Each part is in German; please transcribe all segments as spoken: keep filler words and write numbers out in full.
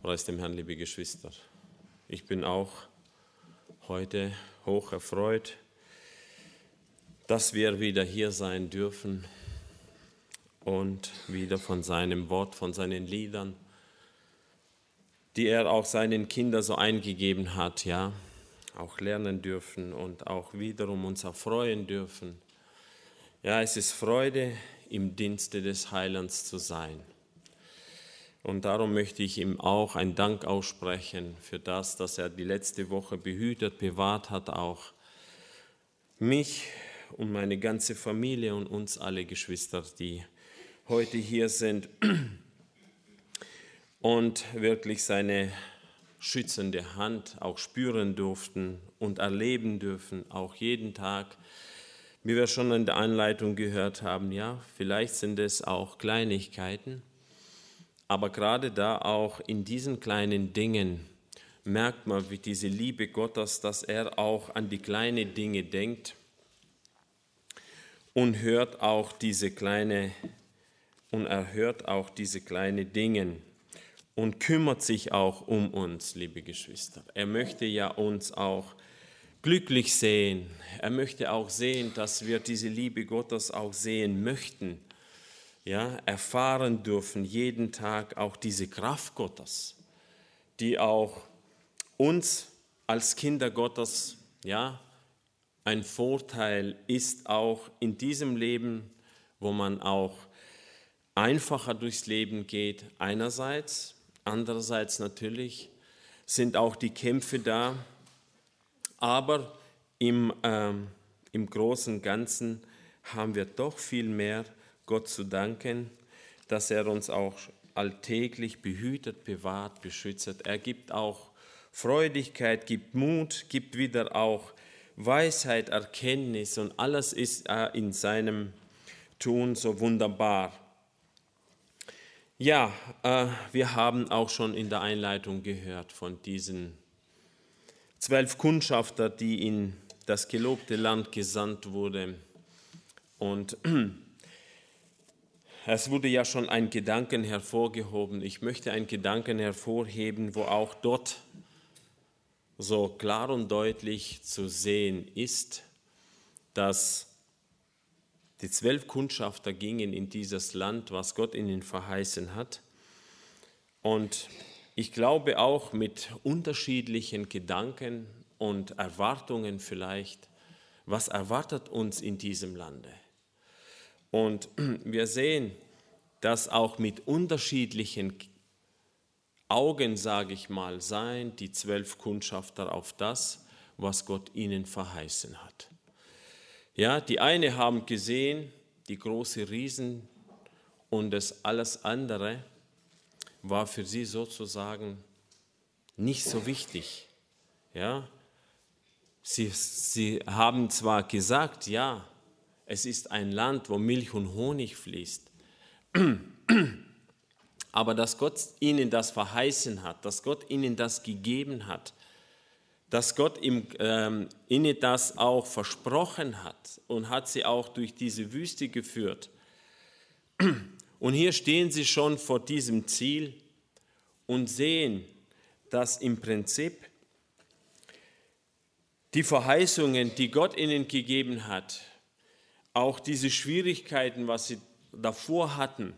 Preis dem Herrn, liebe Geschwister. Ich bin auch heute hoch erfreut, dass wir wieder hier sein dürfen und wieder von seinem Wort, von seinen Liedern, die er auch seinen Kindern so eingegeben hat, ja, auch lernen dürfen und auch wiederum uns erfreuen dürfen. Ja, es ist Freude, im Dienste des Heilands zu sein. Und darum möchte ich ihm auch einen Dank aussprechen für das, dass er die letzte Woche behütet, bewahrt hat, auch mich und meine ganze Familie und uns alle Geschwister, die heute hier sind und wirklich seine schützende Hand auch spüren durften und erleben dürfen, auch jeden Tag. Wie wir schon in der Einleitung gehört haben, ja, vielleicht sind es auch Kleinigkeiten, aber gerade da auch in diesen kleinen Dingen merkt man, wie diese Liebe Gottes, dass er auch an die kleinen Dinge denkt und hört auch diese kleine und er hört auch diese kleinen Dinge und kümmert sich auch um uns, liebe Geschwister. Er möchte ja uns auch glücklich sehen. Er möchte auch sehen, dass wir diese Liebe Gottes auch sehen möchten. Ja, erfahren dürfen jeden Tag auch diese Kraft Gottes, die auch uns als Kinder Gottes, ja, ein Vorteil ist auch in diesem Leben, wo man auch einfacher durchs Leben geht, einerseits, andererseits natürlich sind auch die Kämpfe da, aber im, ähm, im Großen und Ganzen haben wir doch viel mehr Gott zu danken, dass er uns auch alltäglich behütet, bewahrt, beschützt. Er gibt auch Freudigkeit, gibt Mut, gibt wieder auch Weisheit, Erkenntnis und alles ist in seinem Tun so wunderbar. Ja, äh, wir haben auch schon in der Einleitung gehört von diesen zwölf Kundschafter, die in das gelobte Land gesandt wurden. Und es wurde ja schon ein Gedanken hervorgehoben. Ich möchte einen Gedanken hervorheben, wo auch dort so klar und deutlich zu sehen ist, dass die zwölf Kundschafter gingen in dieses Land, was Gott ihnen verheißen hat. Und ich glaube auch mit unterschiedlichen Gedanken und Erwartungen vielleicht, was erwartet uns in diesem Lande? Und wir sehen, dass auch mit unterschiedlichen Augen, sage ich mal, seien die zwölf Kundschafter auf das, was Gott ihnen verheißen hat. Ja, die eine haben gesehen, die großen Riesen und das alles andere war für sie sozusagen nicht so wichtig. Ja, sie, sie haben zwar gesagt, ja, es ist ein Land, wo Milch und Honig fließt, aber dass Gott ihnen das verheißen hat, dass Gott ihnen das gegeben hat, dass Gott ihm, ähm, ihnen das auch versprochen hat und hat sie auch durch diese Wüste geführt. Und hier stehen sie schon vor diesem Ziel und sehen, dass im Prinzip die Verheißungen, die Gott ihnen gegeben hat, auch diese Schwierigkeiten, was sie davor hatten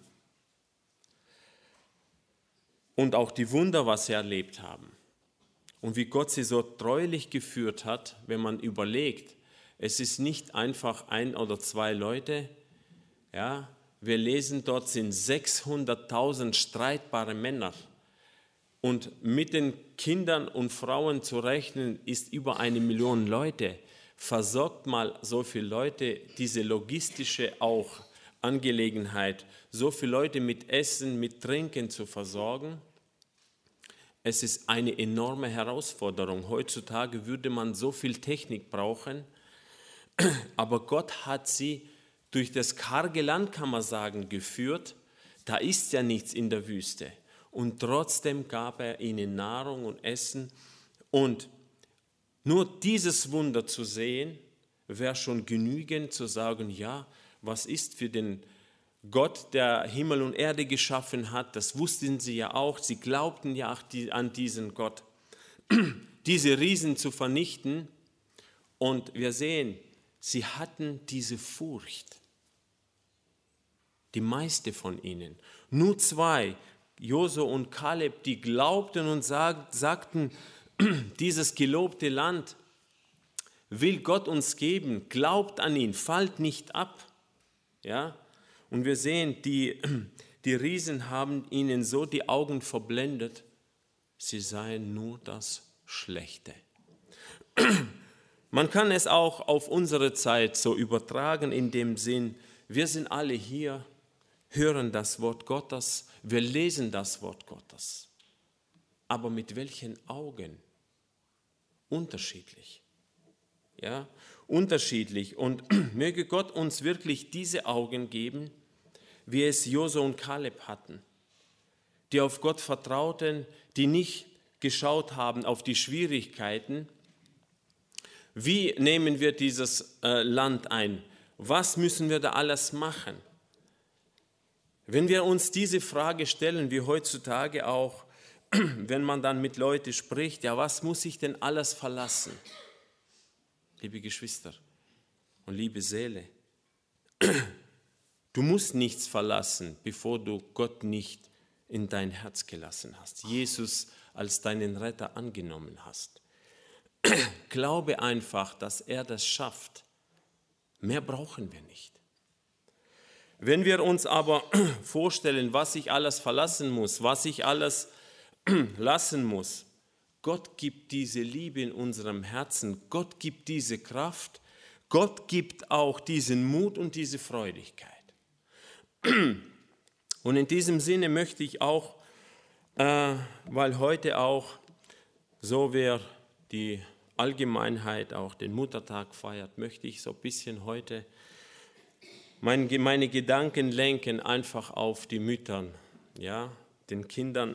und auch die Wunder, was sie erlebt haben und wie Gott sie so treulich geführt hat, wenn man überlegt, es ist nicht einfach ein oder zwei Leute, ja, wir lesen, dort sind sechshunderttausend streitbare Männer und mit den Kindern und Frauen zu rechnen ist über eine Million Leute. Versorgt mal so viele Leute, diese logistische auch Angelegenheit, so viele Leute mit Essen, mit Trinken zu versorgen. Es ist eine enorme Herausforderung. Heutzutage würde man so viel Technik brauchen, aber Gott hat sie durch das karge Land, kann man sagen, geführt. Da ist ja nichts in der Wüste. Und trotzdem gab er ihnen Nahrung und Essen und nur dieses Wunder zu sehen, wäre schon genügend zu sagen, ja, was ist für den Gott, der Himmel und Erde geschaffen hat, das wussten sie ja auch, sie glaubten ja auch an diesen Gott, diese Riesen zu vernichten. Und wir sehen, sie hatten diese Furcht, die meiste von ihnen. Nur zwei, Josua und Kaleb, die glaubten und sag, sagten, dieses gelobte Land will Gott uns geben, glaubt an ihn, fallt nicht ab. Ja? Und wir sehen, die, die Riesen haben ihnen so die Augen verblendet, sie sahen nur das Schlechte. Man kann es auch auf unsere Zeit so übertragen in dem Sinn, wir sind alle hier, hören das Wort Gottes, wir lesen das Wort Gottes. Aber mit welchen Augen? Unterschiedlich. Ja, unterschiedlich. Und möge Gott uns wirklich diese Augen geben, wie es Josua und Kaleb hatten, die auf Gott vertrauten, die nicht geschaut haben auf die Schwierigkeiten. Wie nehmen wir dieses äh, Land ein? Was müssen wir da alles machen? Wenn wir uns diese Frage stellen, wie heutzutage auch, wenn man dann mit Leuten spricht, ja, was muss ich denn alles verlassen? Liebe Geschwister und liebe Seele, du musst nichts verlassen, bevor du Gott nicht in dein Herz gelassen hast, Jesus als deinen Retter angenommen hast. Glaube einfach, dass er das schafft. Mehr brauchen wir nicht. Wenn wir uns aber vorstellen, was ich alles verlassen muss, was ich alles lassen muss, Gott gibt diese Liebe in unserem Herzen, Gott gibt diese Kraft, Gott gibt auch diesen Mut und diese Freudigkeit. Und in diesem Sinne möchte ich auch, äh, weil heute auch, so wer die Allgemeinheit auch den Muttertag feiert, möchte ich so ein bisschen heute meine, meine Gedanken lenken einfach auf die Mütter, ja, den Kindern.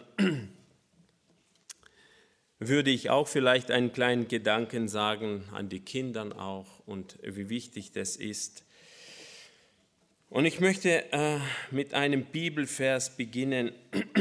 Würde ich auch vielleicht einen kleinen Gedanken sagen an die Kinder auch und wie wichtig das ist. Und ich möchte äh, mit einem Bibelvers beginnen,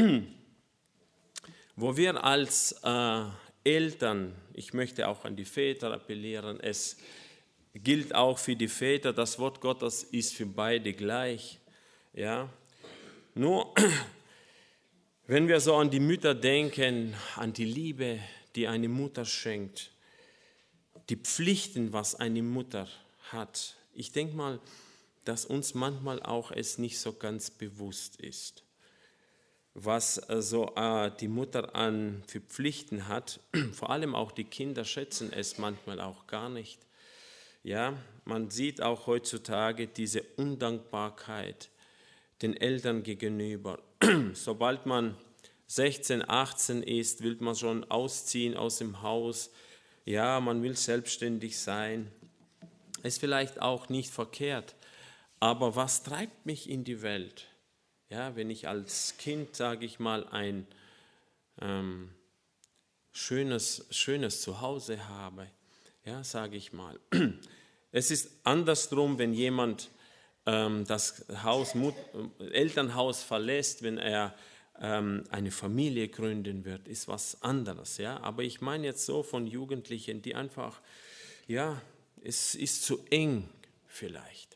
wo wir als äh, Eltern, ich möchte auch an die Väter appellieren, es gilt auch für die Väter, das Wort Gottes ist für beide gleich. Ja? Nur wenn wir so an die Mütter denken, an die Liebe, die eine Mutter schenkt, die Pflichten, was eine Mutter hat, ich denke mal, dass uns manchmal auch es nicht so ganz bewusst ist, was so äh, die Mutter an für Pflichten hat. Vor allem auch die Kinder schätzen es manchmal auch gar nicht. Ja, man sieht auch heutzutage diese Undankbarkeit den Eltern gegenüber. Sobald man sechzehn, achtzehn ist, will man schon ausziehen aus dem Haus. Ja, man will selbstständig sein. Ist vielleicht auch nicht verkehrt. Aber was treibt mich in die Welt? Ja, wenn ich als Kind, sage ich mal, ein ähm, schönes, schönes Zuhause habe, ja, sage ich mal. Es ist andersrum, wenn jemand ähm, das Haus, Mut, Elternhaus verlässt, wenn er ähm, eine Familie gründen wird, ist was anderes. Ja? Aber ich meine jetzt so von Jugendlichen, die einfach, ja, es ist zu eng vielleicht.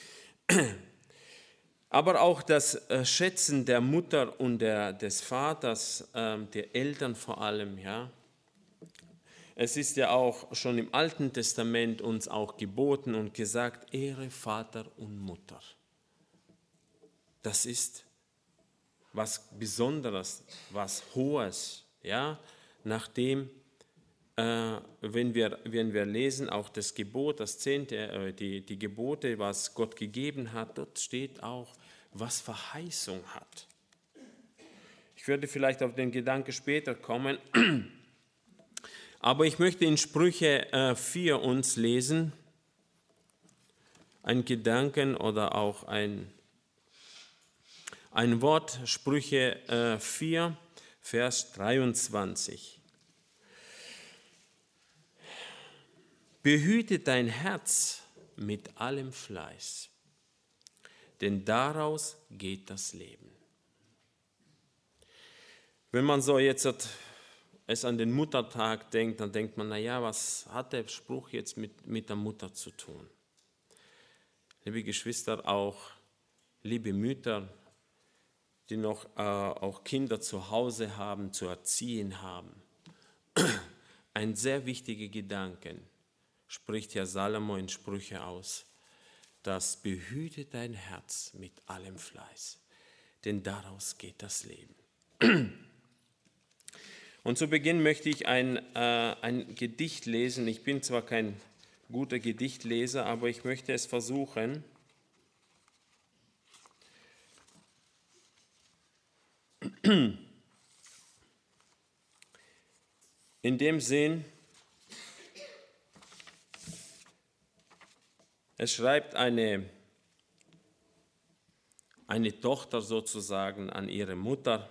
Aber auch das Schätzen der Mutter und der, des Vaters, äh, der Eltern vor allem, ja. Es ist ja auch schon im Alten Testament uns auch geboten und gesagt, ehre Vater und Mutter. Das ist was Besonderes, was Hohes, ja. Nachdem, äh, wenn wir, wenn wir lesen, auch das Gebot, das Zehnte, äh, die, die Gebote, was Gott gegeben hat, dort steht auch, was Verheißung hat. Ich würde vielleicht auf den Gedanken später kommen, aber ich möchte in Sprüche äh, vier uns lesen, ein Gedanken oder auch ein, ein Wort, Sprüche äh, vier, Vers dreiundzwanzig. Behüte dein Herz mit allem Fleiß, denn daraus geht das Leben. Wenn man so jetzt es an den Muttertag denkt, dann denkt man, naja, was hat der Spruch jetzt mit, mit der Mutter zu tun? Liebe Geschwister, auch liebe Mütter, die noch äh, auch Kinder zu Hause haben, zu erziehen haben. Ein sehr wichtiger Gedanke spricht Herr Salomo in Sprüche aus, das behüte dein Herz mit allem Fleiß, denn daraus geht das Leben. Und zu Beginn möchte ich ein, äh, ein Gedicht lesen. Ich bin zwar kein guter Gedichtleser, aber ich möchte es versuchen. In dem Sinn, es schreibt eine, eine Tochter sozusagen an ihre Mutter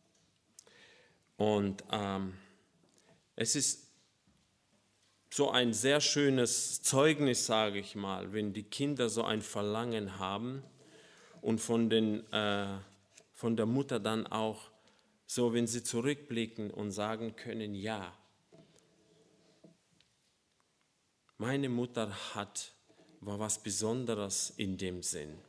und ähm, es ist so ein sehr schönes Zeugnis, sage ich mal, wenn die Kinder so ein Verlangen haben und von, den, äh, von der Mutter dann auch so, wenn sie zurückblicken und sagen können, ja, meine Mutter hat, war was Besonderes in dem Sinn.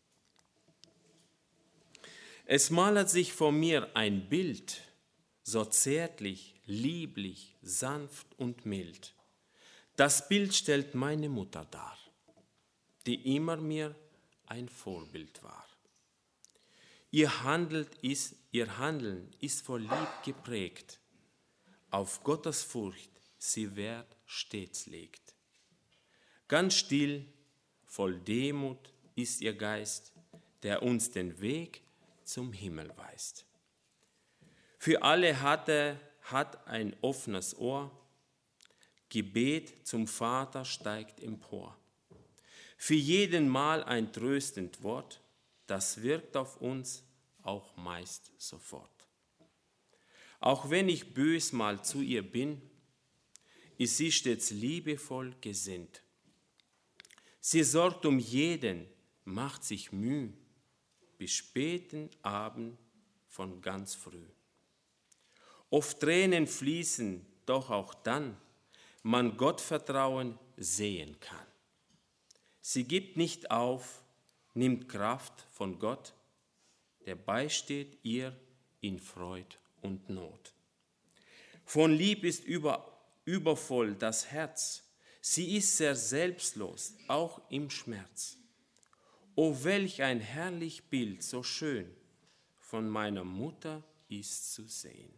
Es malert sich vor mir ein Bild, so zärtlich, lieblich, sanft und mild. Das Bild stellt meine Mutter dar, die immer mir ein Vorbild war. Ihr Handeln ist, ihr Handeln ist vor Lieb geprägt, auf Gottes Furcht sie Wert stets legt. Ganz still, voll Demut ist ihr Geist, der uns den Weg zum Himmel weist. Für alle hat er hat ein offenes Ohr, Gebet zum Vater steigt empor. Für jeden Mal ein tröstend Wort, das wirkt auf uns auch meist sofort. Auch wenn ich bös mal zu ihr bin, ist sie stets liebevoll gesinnt. Sie sorgt um jeden, macht sich Mühe, bis späten Abend von ganz früh. Oft Tränen fließen, doch auch dann man Gottvertrauen sehen kann. Sie gibt nicht auf, nimmt Kraft von Gott, der beisteht ihr in Freud und Not. Von Lieb ist über, übervoll das Herz, sie ist sehr selbstlos, auch im Schmerz. O welch ein herrlich Bild, so schön, von meiner Mutter ist zu sehen.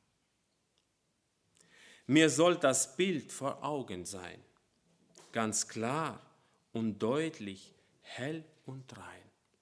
Mir soll das Bild vor Augen sein, ganz klar und deutlich, hell und rein.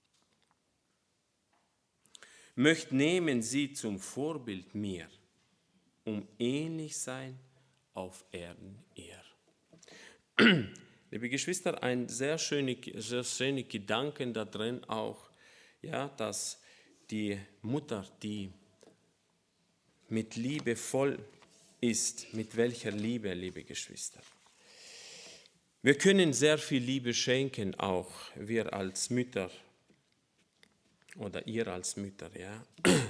Möcht nehmen sie zum Vorbild mir, um ähnlich sein auf Erden ihr. Liebe Geschwister, ein sehr schöner sehr schöne Gedanken da drin auch, ja, dass die Mutter, die mit Liebe voll ist, mit welcher Liebe, liebe Geschwister. Wir können sehr viel Liebe schenken, auch wir als Mütter oder ihr als Mütter, ja.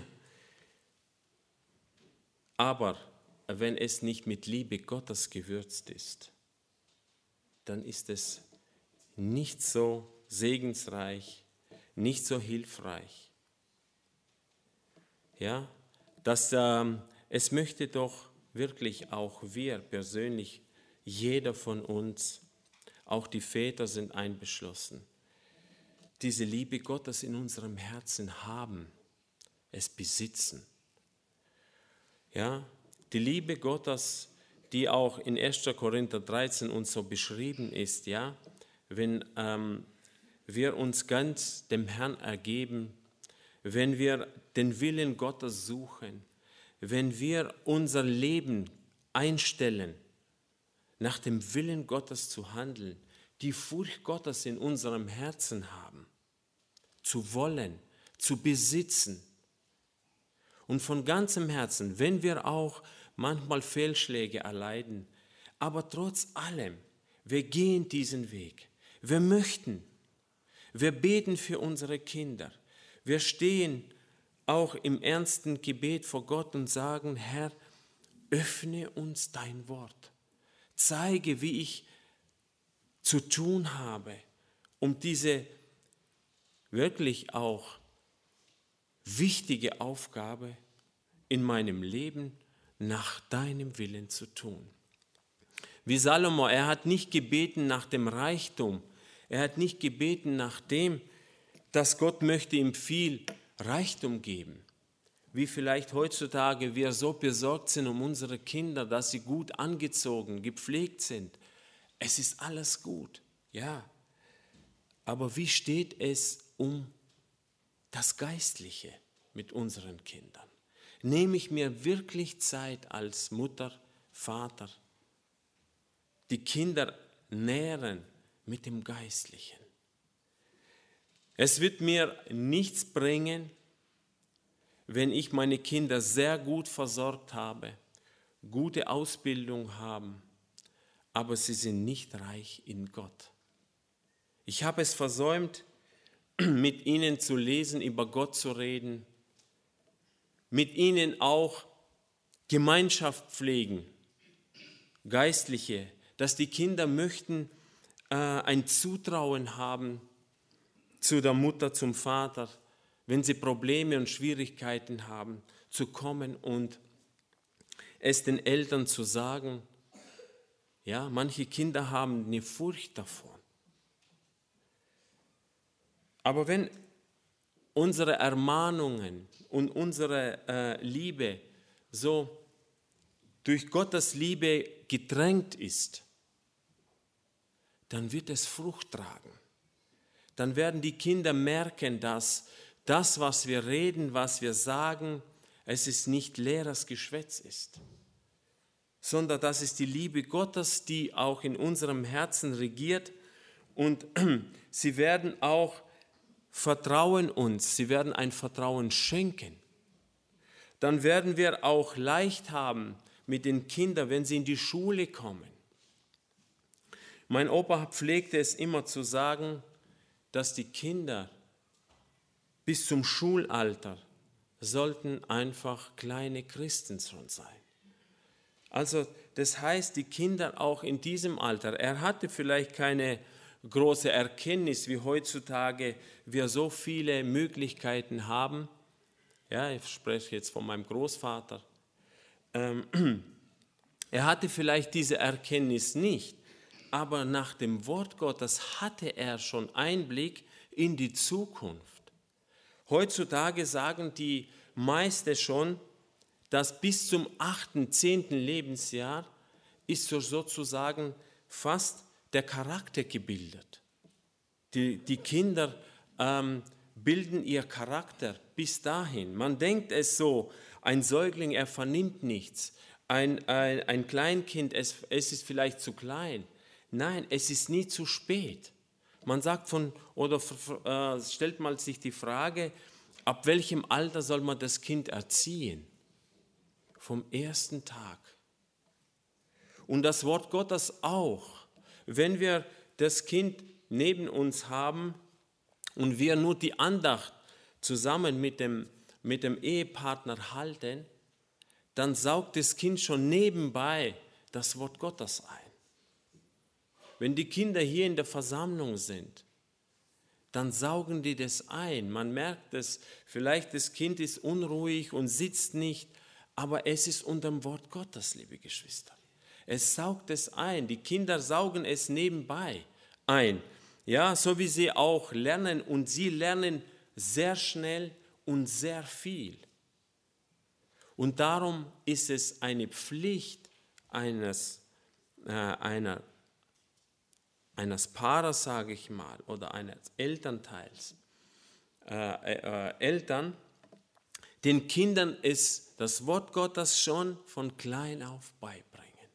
Aber wenn es nicht mit Liebe Gottes gewürzt ist, dann ist es nicht so segensreich, nicht so hilfreich. Ja, dass ähm, es möchte doch wirklich auch wir persönlich, jeder von uns, auch die Väter sind einbeschlossen, diese Liebe Gottes in unserem Herzen haben, es besitzen. Ja, die Liebe Gottes, die auch in erster Korinther dreizehn uns so beschrieben ist, ja, wenn ähm, wir uns ganz dem Herrn ergeben, wenn wir den Willen Gottes suchen, wenn wir unser Leben einstellen, nach dem Willen Gottes zu handeln, die Furcht Gottes in unserem Herzen haben, zu wollen, zu besitzen. Und von ganzem Herzen, wenn wir auch manchmal Fehlschläge erleiden, aber trotz allem, wir gehen diesen Weg. Wir möchten, Wir beten für unsere Kinder. Wir stehen auch im ernsten Gebet vor Gott und sagen, Herr, öffne uns dein Wort. Zeige, wie ich zu tun habe, um diese wirklich auch wichtige Aufgabe in meinem Leben nach deinem Willen zu tun. Wie Salomo, er hat nicht gebeten nach dem Reichtum, er hat nicht gebeten nach dem, dass Gott möchte ihm viel Reichtum geben. Wie vielleicht heutzutage wir so besorgt sind um unsere Kinder, dass sie gut angezogen, gepflegt sind. Es ist alles gut, ja. Aber wie steht es um das Geistliche mit unseren Kindern? Nehme ich mir wirklich Zeit als Mutter, Vater, die Kinder nähren mit dem Geistlichen? Es wird mir nichts bringen, wenn ich meine Kinder sehr gut versorgt habe, gute Ausbildung haben, aber sie sind nicht reich in Gott. Ich habe es versäumt, mit ihnen zu lesen, über Gott zu reden, mit ihnen auch Gemeinschaft pflegen, geistliche, dass die Kinder möchten äh, ein Zutrauen haben zu der Mutter, zum Vater, wenn sie Probleme und Schwierigkeiten haben, zu kommen und es den Eltern zu sagen. Ja, manche Kinder haben eine Furcht davon. Aber wenn unsere Ermahnungen und unsere äh, Liebe so durch Gottes Liebe getränkt ist, dann wird es Frucht tragen. Dann werden die Kinder merken, dass das, was wir reden, was wir sagen, es ist nicht leeres Geschwätz ist, sondern das ist die Liebe Gottes, die auch in unserem Herzen regiert, und sie werden auch vertrauen uns, sie werden ein Vertrauen schenken. Dann werden wir auch leicht haben mit den Kindern, wenn sie in die Schule kommen. Mein Opa pflegte es immer zu sagen, dass die Kinder bis zum Schulalter sollten einfach kleine Christen schon sein. Also das heißt, die Kinder auch in diesem Alter, er hatte vielleicht keine große Erkenntnis, wie heutzutage wir so viele Möglichkeiten haben. Ja, ich spreche jetzt von meinem Großvater. Ähm, er hatte vielleicht diese Erkenntnis nicht, aber nach dem Wort Gottes hatte er schon Einblick in die Zukunft. Heutzutage sagen die meisten schon, dass bis zum achten, zehnten Lebensjahr ist so sozusagen fast der Charakter gebildet. Die, die Kinder ähm, bilden ihr Charakter bis dahin. Man denkt es so, ein Säugling, er vernimmt nichts. Ein, ein, ein Kleinkind, es, es ist vielleicht zu klein. Nein, es ist nie zu spät. Man sagt von, oder äh, stellt mal sich die Frage, ab welchem Alter soll man das Kind erziehen? Vom ersten Tag. Und das Wort Gottes auch. Wenn wir das Kind neben uns haben und wir nur die Andacht zusammen mit dem, mit dem Ehepartner halten, dann saugt das Kind schon nebenbei das Wort Gottes ein. Wenn die Kinder hier in der Versammlung sind, dann saugen die das ein. Man merkt es, vielleicht das Kind ist unruhig und sitzt nicht, aber es ist unter dem Wort Gottes, liebe Geschwister. Es saugt es ein. Die Kinder saugen es nebenbei ein. Ja, so wie sie auch lernen, und sie lernen sehr schnell und sehr viel. Und darum ist es eine Pflicht eines, äh, einer, eines Paares, sage ich mal, oder eines Elternteils, äh, äh, Eltern, den Kindern ist das Wort Gottes schon von klein auf beibringen.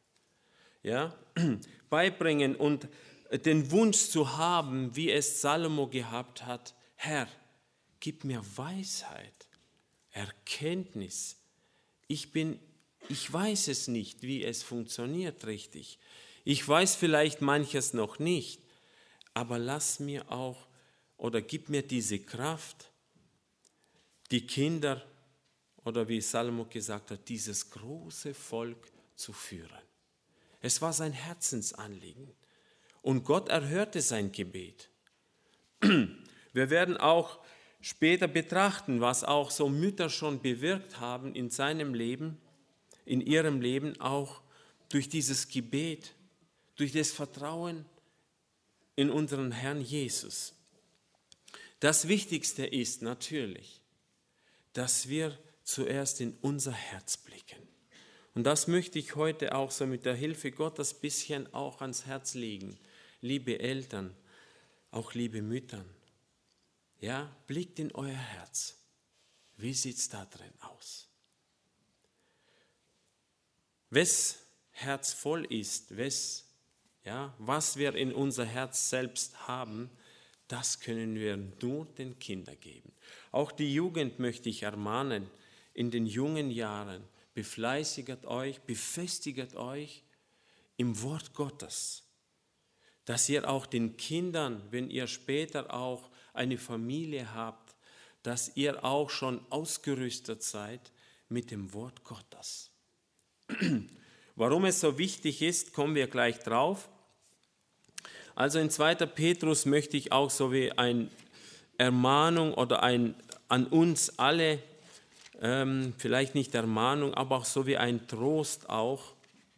Ja, beibringen und den Wunsch zu haben, wie es Salomo gehabt hat: Herr, gib mir Weisheit, Erkenntnis. Ich bin, ich weiß es nicht, wie es funktioniert richtig. Ich weiß vielleicht manches noch nicht, aber lass mir auch oder gib mir diese Kraft, die Kinder, oder wie Salomo gesagt hat, dieses große Volk zu führen. Es war sein Herzensanliegen und Gott erhörte sein Gebet. Wir werden auch später betrachten, was auch so Mütter schon bewirkt haben in seinem Leben, in ihrem Leben, auch durch dieses Gebet, durch das Vertrauen in unseren Herrn Jesus. Das Wichtigste ist natürlich, dass wir zuerst in unser Herz blicken. Und das möchte ich heute auch so mit der Hilfe Gottes ein bisschen auch ans Herz legen. Liebe Eltern, auch liebe Mütter, ja, blickt in euer Herz. Wie sieht es da drin aus? Wes Herz voll ist, wes, ja, was wir in unser Herz selbst haben, das können wir nur den Kindern geben. Auch die Jugend möchte ich ermahnen, in den jungen Jahren, befleißiget euch, befestiget euch im Wort Gottes, dass ihr auch den Kindern, wenn ihr später auch eine Familie habt, dass ihr auch schon ausgerüstet seid mit dem Wort Gottes. Warum es so wichtig ist, kommen wir gleich drauf. Also in zweiter Petrus möchte ich auch so wie eine Ermahnung oder ein, an uns alle, ähm, vielleicht nicht Ermahnung, aber auch so wie ein Trost auch,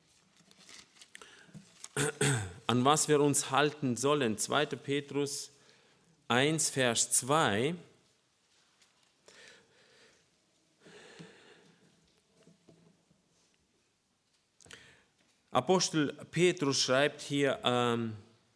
an was wir uns halten sollen. zweiter Petrus eins, Vers zwei. Apostel Petrus schreibt hier ähm,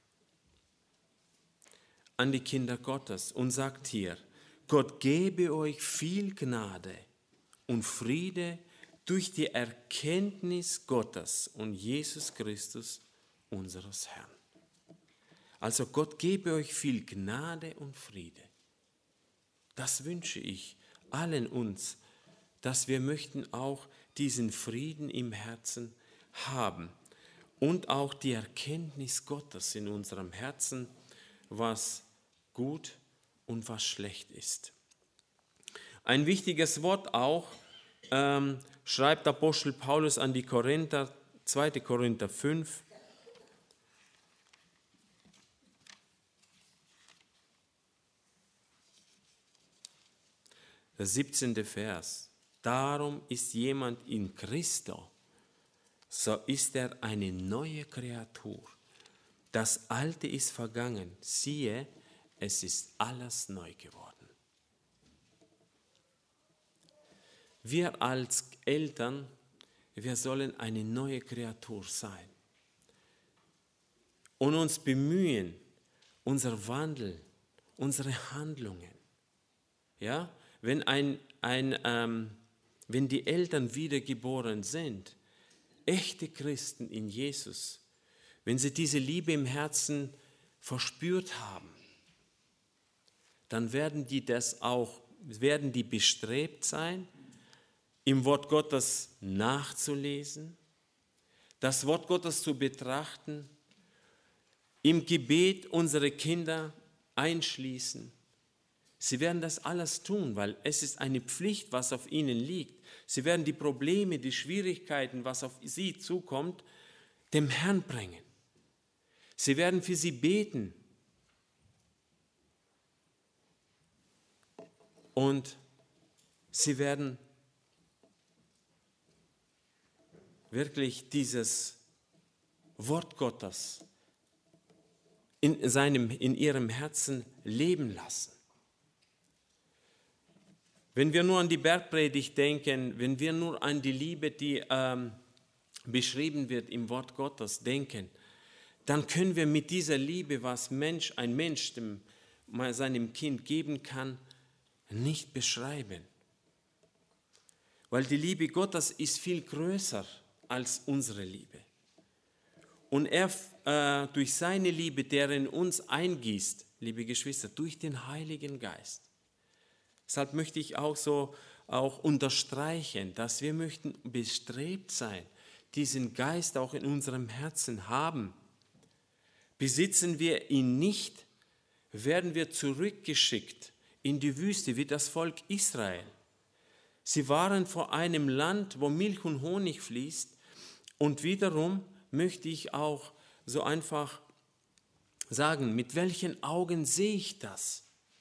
an die Kinder Gottes und sagt hier, Gott gebe euch viel Gnade und Friede durch die Erkenntnis Gottes und Jesus Christus, unseres Herrn. Also Gott gebe euch viel Gnade und Friede. Das wünsche ich allen uns, dass wir möchten auch diesen Frieden im Herzen haben und auch die Erkenntnis Gottes in unserem Herzen, was gut und was schlecht ist. Ein wichtiges Wort auch ähm, schreibt Apostel Paulus an die Korinther, zweiter Korinther fünf, der siebzehnte Vers. Darum ist jemand in Christo, so ist er eine neue Kreatur. Das Alte ist vergangen, siehe, es ist alles neu geworden. Wir als Eltern, wir sollen eine neue Kreatur sein und uns bemühen, unser Wandel, unsere Handlungen, ja, wenn, ein, ein, ähm, wenn die Eltern wiedergeboren sind, echte Christen in Jesus, wenn sie diese Liebe im Herzen verspürt haben, dann werden die das auch, werden die bestrebt sein, im Wort Gottes nachzulesen, das Wort Gottes zu betrachten, im Gebet unsere Kinder einschließen. Sie werden das alles tun, weil es ist eine Pflicht, was auf ihnen liegt. Sie werden die Probleme, die Schwierigkeiten, was auf sie zukommt, dem Herrn bringen. Sie werden für sie beten. Und sie werden wirklich dieses Wort Gottes in, seinem, in ihrem Herzen leben lassen. Wenn wir nur an die Bergpredigt denken, wenn wir nur an die Liebe, die ähm, beschrieben wird im Wort Gottes, denken, dann können wir mit dieser Liebe, was Mensch, ein Mensch dem, seinem Kind geben kann, nicht beschreiben. Weil die Liebe Gottes ist viel größer als unsere Liebe. Und er äh, durch seine Liebe, der in uns eingießt, liebe Geschwister, durch den Heiligen Geist. Deshalb möchte ich auch so auch unterstreichen, dass wir möchten bestrebt sein, diesen Geist auch in unserem Herzen haben. Besitzen wir ihn nicht, werden wir zurückgeschickt in die Wüste wie das Volk Israel. Sie waren vor einem Land, wo Milch und Honig fließt. Und wiederum möchte ich auch so einfach sagen, mit welchen Augen sehe ich das?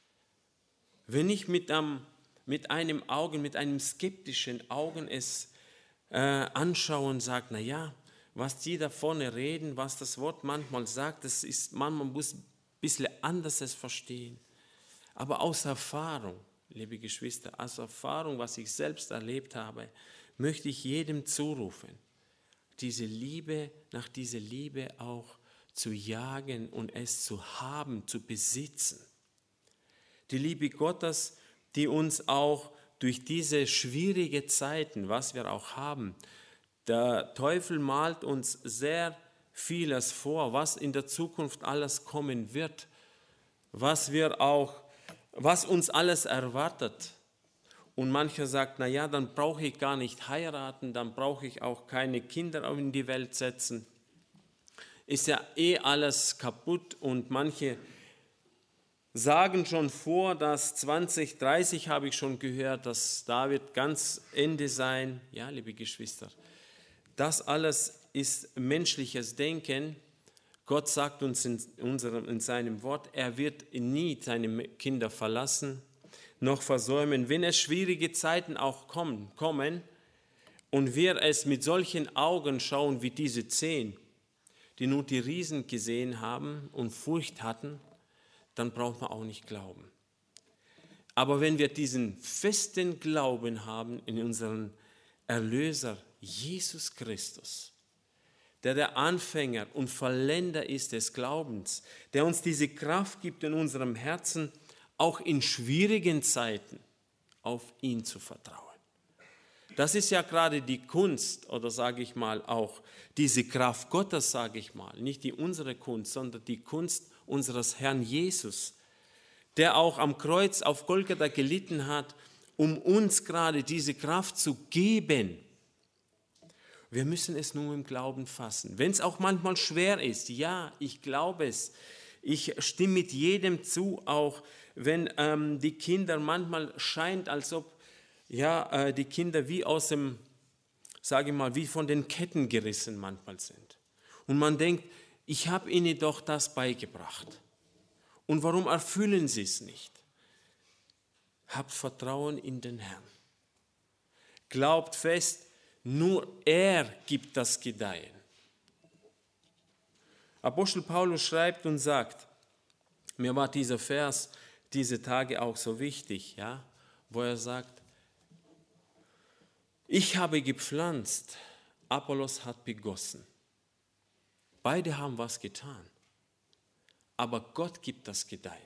Wenn ich mit einem, mit einem Augen, mit einem skeptischen Augen es äh, anschaue und sage, naja, was die da vorne reden, was das Wort manchmal sagt, das ist, manchmal muss ein bisschen anders es verstehen. Aber aus Erfahrung, liebe Geschwister, aus Erfahrung, was ich selbst erlebt habe, möchte ich jedem zurufen, diese Liebe, nach dieser Liebe auch zu jagen und es zu haben, zu besitzen. Die Liebe Gottes, die uns auch durch diese schwierigen Zeiten, was wir auch haben, der Teufel malt uns sehr vieles vor, was in der Zukunft alles kommen wird, was wir auch, was uns alles erwartet. Und mancher sagt, na ja, dann brauche ich gar nicht heiraten, dann brauche ich auch keine Kinder in die Welt setzen. Ist ja eh alles kaputt und manche sagen schon vor, dass zwanzig dreißig habe ich schon gehört, dass da wird ganz Ende sein. Ja, liebe Geschwister, das alles ist menschliches Denken. Gott sagt uns in, unserem, in seinem Wort, er wird nie seine Kinder verlassen, noch versäumen. Wenn es schwierige Zeiten auch kommen, kommen und wir es mit solchen Augen schauen wie diese zehn, die nur die Riesen gesehen haben und Furcht hatten, dann braucht man auch nicht glauben. Aber wenn wir diesen festen Glauben haben in unseren Erlöser Jesus Christus, der der Anfänger und Vollender ist des Glaubens, der uns diese Kraft gibt in unserem Herzen, auch in schwierigen Zeiten auf ihn zu vertrauen. Das ist ja gerade die Kunst, oder sage ich mal auch diese Kraft Gottes, sage ich mal, nicht die unsere Kunst, sondern die Kunst unseres Herrn Jesus, der auch am Kreuz auf Golgatha gelitten hat, um uns gerade diese Kraft zu geben. Wir müssen es nur im Glauben fassen. Wenn es auch manchmal schwer ist, ja, ich glaube es. Ich stimme mit jedem zu, auch wenn ähm, die Kinder manchmal scheint, als ob ja, äh, die Kinder wie aus dem, sage ich mal, wie von den Ketten gerissen manchmal sind. Und man denkt, ich habe ihnen doch das beigebracht. Und warum erfüllen sie es nicht? Habt Vertrauen in den Herrn. Glaubt fest, nur er gibt das Gedeihen. Apostel Paulus schreibt und sagt, mir war dieser Vers diese Tage auch so wichtig, ja, wo er sagt, ich habe gepflanzt, Apollos hat begossen. Beide haben was getan, aber Gott gibt das Gedeihen.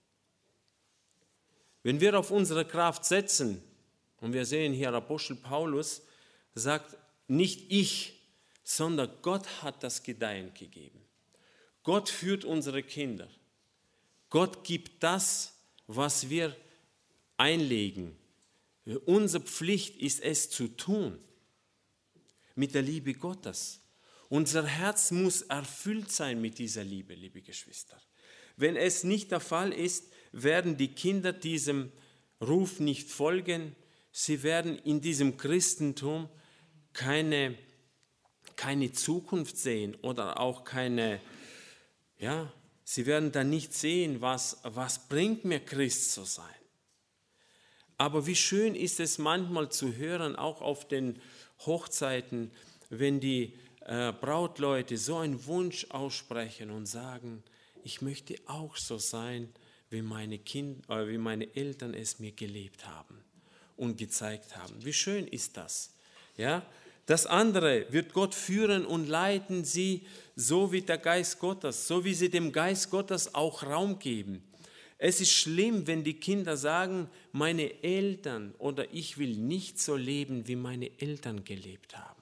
Wenn wir auf unsere Kraft setzen, und wir sehen hier Apostel Paulus, sagt nicht ich, sondern Gott hat das Gedeihen gegeben. Gott führt unsere Kinder. Gott gibt das, was wir einlegen. Unsere Pflicht ist es zu tun, mit der Liebe Gottes. Unser Herz muss erfüllt sein mit dieser Liebe, liebe Geschwister. Wenn es nicht der Fall ist, werden die Kinder diesem Ruf nicht folgen. Sie werden in diesem Christentum keine, keine Zukunft sehen oder auch keine, ja, sie werden dann nicht sehen, was, was bringt mir Christ zu sein. Aber wie schön ist es manchmal zu hören, auch auf den Hochzeiten, wenn die äh, Brautleute so einen Wunsch aussprechen und sagen, ich möchte auch so sein, wie meine Kinder, äh, wie meine Eltern es mir gelebt haben und gezeigt haben. Wie schön ist das? Ja? Das andere wird Gott führen und leiten sie, so wie der Geist Gottes, so wie sie dem Geist Gottes auch Raum geben. Es ist schlimm, wenn die Kinder sagen, meine Eltern oder ich will nicht so leben, wie meine Eltern gelebt haben.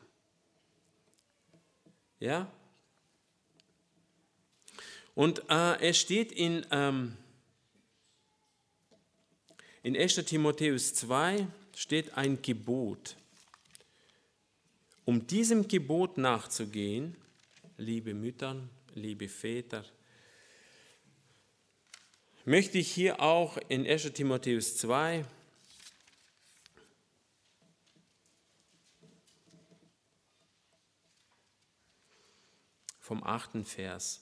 Ja? Und äh, es steht in, ähm, in erster Timotheus zwei steht ein Gebot. Um diesem Gebot nachzugehen, liebe Mütter, liebe Väter, möchte ich hier auch in erster Timotheus zwei vom achten Vers.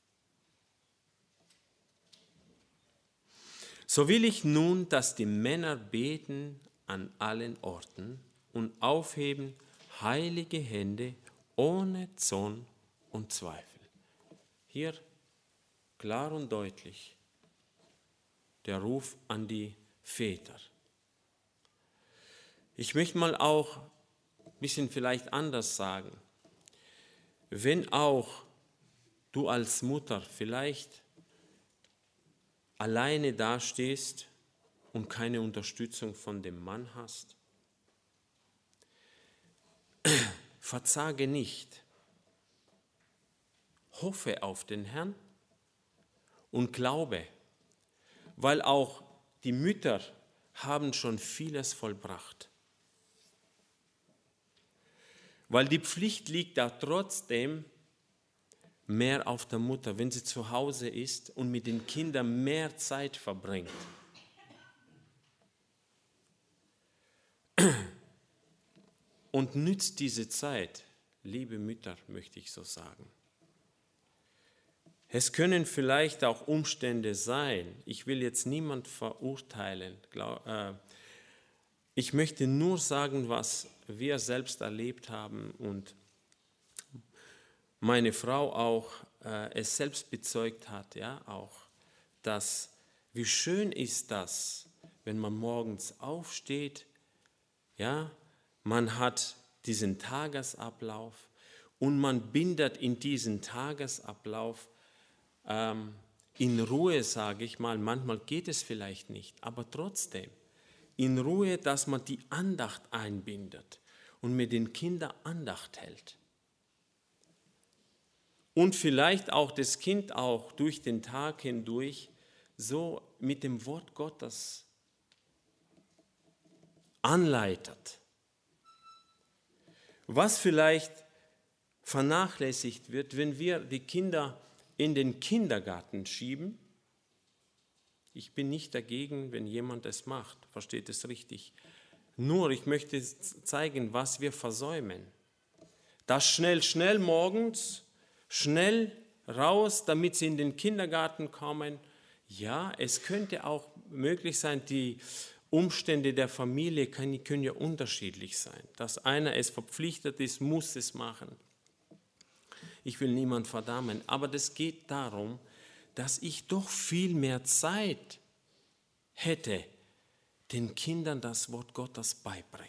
So will ich nun, dass die Männer beten an allen Orten und aufheben heilige Hände ohne Zorn und Zweifel. Hier klar und deutlich der Ruf an die Väter. Ich möchte mal auch ein bisschen vielleicht anders sagen. Wenn auch du als Mutter vielleicht alleine dastehst und keine Unterstützung von dem Mann hast, verzage nicht. Hoffe auf den Herrn und glaube, weil auch die Mütter haben schon vieles vollbracht. Weil die Pflicht liegt da trotzdem mehr auf der Mutter, wenn sie zu Hause ist und mit den Kindern mehr Zeit verbringt. Und nützt diese Zeit, liebe Mütter, möchte ich so sagen. Es können vielleicht auch Umstände sein, ich will jetzt niemand verurteilen, ich möchte nur sagen, was wir selbst erlebt haben und meine Frau auch äh, es selbst bezeugt hat, ja, auch, dass, wie schön ist das, wenn man morgens aufsteht, ja, man hat diesen Tagesablauf und man bindet in diesen Tagesablauf ähm, in Ruhe, sage ich mal, manchmal geht es vielleicht nicht, aber trotzdem, in Ruhe, dass man die Andacht einbindet und mit den Kindern Andacht hält. Und vielleicht auch das Kind auch durch den Tag hindurch so mit dem Wort Gottes anleitet. Was vielleicht vernachlässigt wird, wenn wir die Kinder in den Kindergarten schieben. Ich bin nicht dagegen, wenn jemand es macht, versteht es richtig. Nur, ich möchte zeigen, was wir versäumen. Das schnell, schnell morgens, schnell raus, damit sie in den Kindergarten kommen. Ja, es könnte auch möglich sein, die Umstände der Familie können, können ja unterschiedlich sein. Dass einer es verpflichtet ist, muss es machen. Ich will niemand verdammen, aber das geht darum, dass ich doch viel mehr Zeit hätte, den Kindern das Wort Gottes beibringen.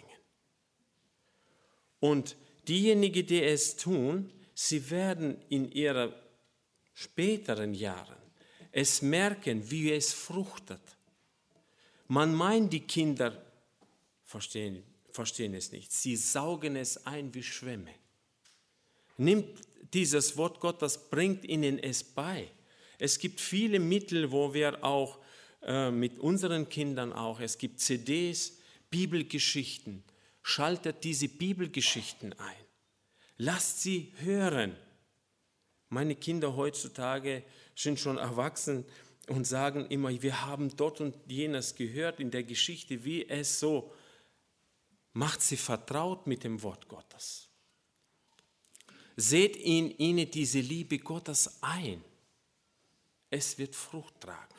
Und diejenigen, die es tun, sie werden in ihren späteren Jahren es merken, wie es fruchtet. Man meint, die Kinder verstehen, verstehen es nicht. Sie saugen es ein wie Schwämme. Nimmt dieses Wort Gottes, bringt ihnen es bei. Es gibt viele Mittel, wo wir auch äh, mit unseren Kindern auch, es gibt C Ds, Bibelgeschichten. Schaltet diese Bibelgeschichten ein. Lasst sie hören. Meine Kinder heutzutage sind schon erwachsen und sagen immer, wir haben dort und jenes gehört in der Geschichte, wie es so macht sie vertraut mit dem Wort Gottes. Seht in ihnen diese Liebe Gottes ein. Es wird Frucht tragen.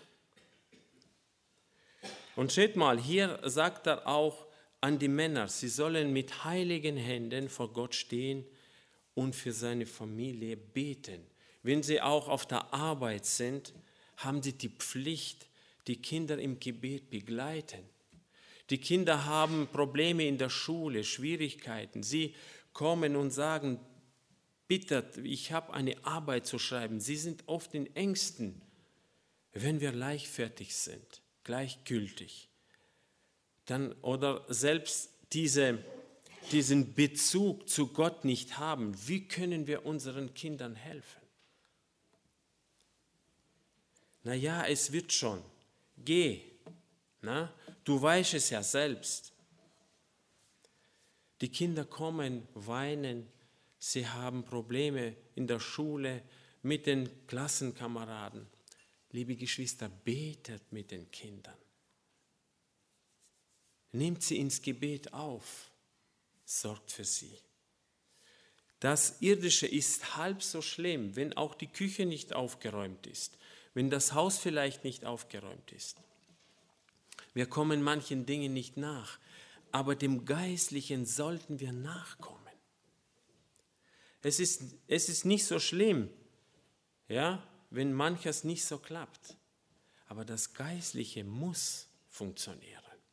Und seht mal, hier sagt er auch an die Männer, sie sollen mit heiligen Händen vor Gott stehen und für seine Familie beten. Wenn sie auch auf der Arbeit sind, haben sie die Pflicht, die Kinder im Gebet begleiten. Die Kinder haben Probleme in der Schule, Schwierigkeiten. Sie kommen und sagen, bitte, ich habe eine Arbeit zu schreiben. Sie sind oft in Ängsten, wenn wir leichtfertig sind, gleichgültig. Dann, oder selbst diese, diesen Bezug zu Gott nicht haben. Wie können wir unseren Kindern helfen? Na ja, es wird schon. Geh. Na, du weißt es ja selbst. Die Kinder kommen, weinen, sie haben Probleme in der Schule mit den Klassenkameraden. liebe Geschwister, betet mit den Kindern. Nehmt sie ins Gebet auf, sorgt für sie. Das Irdische ist halb so schlimm, wenn auch die Küche nicht aufgeräumt ist, wenn das Haus vielleicht nicht aufgeräumt ist. Wir kommen manchen Dingen nicht nach, aber dem Geistlichen sollten wir nachkommen. Es ist, es ist nicht so schlimm, ja, wenn manches nicht so klappt, aber das Geistliche muss funktionieren.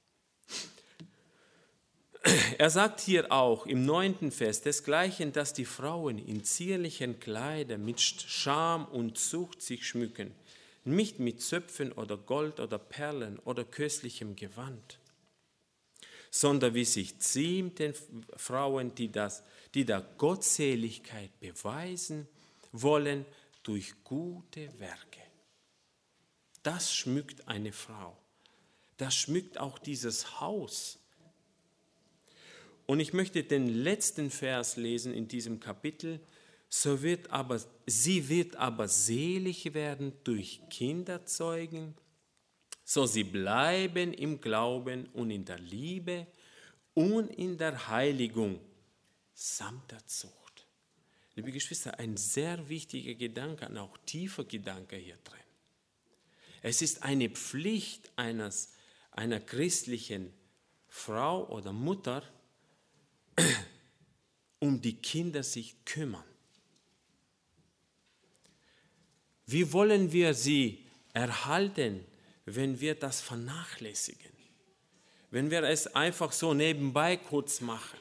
Er sagt hier auch im neunten Vers desgleichen, dass die Frauen in zierlichen Kleidern mit Scham und Zucht sich schmücken, nicht mit Zöpfen oder Gold oder Perlen oder köstlichem Gewand, sondern wie sich ziemt den Frauen, die, das, die der Gottseligkeit beweisen wollen durch gute Werke. Das schmückt eine Frau. Das schmückt auch dieses Haus. Und ich möchte den letzten Vers lesen in diesem Kapitel. So wird aber, sie wird aber selig werden durch Kinderzeugen, so sie bleiben im Glauben und in der Liebe und in der Heiligung samt der Zucht. Liebe Geschwister, ein sehr wichtiger Gedanke, und auch tiefer Gedanke hier drin. Es ist eine Pflicht eines, einer christlichen Frau oder Mutter, um die Kinder sich kümmern. Wie wollen wir sie erhalten, wenn wir das vernachlässigen? Wenn wir es einfach so nebenbei kurz machen?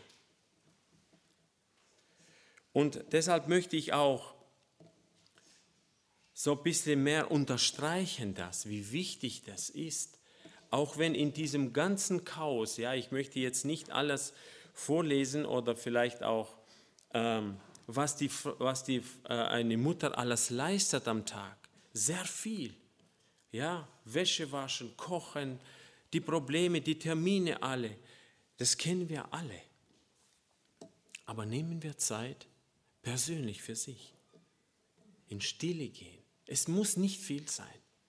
Und deshalb möchte ich auch so ein bisschen mehr unterstreichen, das, wie wichtig das ist. Auch wenn in diesem ganzen Chaos, ja, ich möchte jetzt nicht alles vorlesen oder vielleicht auch, ähm, was, die, was die, äh, eine Mutter alles leistet am Tag. Sehr viel. Ja, Wäsche waschen, kochen, die Probleme, die Termine alle. Das kennen wir alle. Aber nehmen wir Zeit persönlich für sich. In Stille gehen. Es muss nicht viel sein.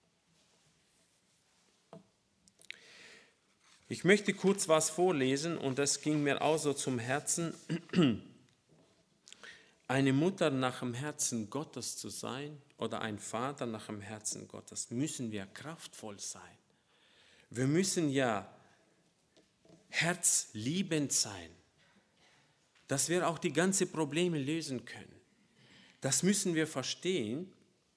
Ich möchte kurz was vorlesen und das ging mir auch so zum Herzen. Eine Mutter nach dem Herzen Gottes zu sein oder ein Vater nach dem Herzen Gottes, müssen wir kraftvoll sein. Wir müssen ja herzliebend sein, dass wir auch die ganzen Probleme lösen können. Das müssen wir verstehen.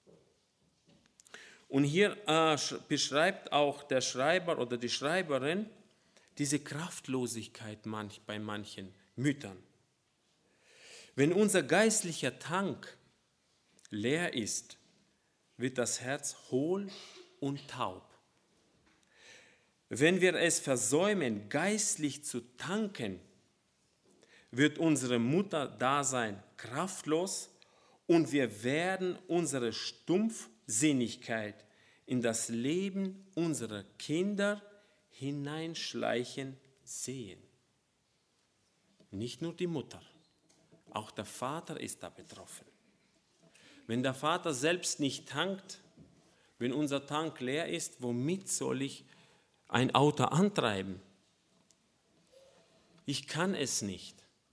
Und hier äh, beschreibt auch der Schreiber oder die Schreiberin diese Kraftlosigkeit manch, bei manchen Müttern. Wenn unser geistlicher Tank leer ist, wird das Herz hohl und taub. Wenn wir es versäumen, geistlich zu tanken, wird unsere Mutterdasein kraftlos und wir werden unsere Stumpfsinnigkeit in das Leben unserer Kinder hineinschleichen sehen. Nicht nur die Mutter, auch der Vater ist da betroffen. Wenn der Vater selbst nicht tankt, wenn unser Tank leer ist, womit soll ich ein Auto antreiben? Ich kann es nicht.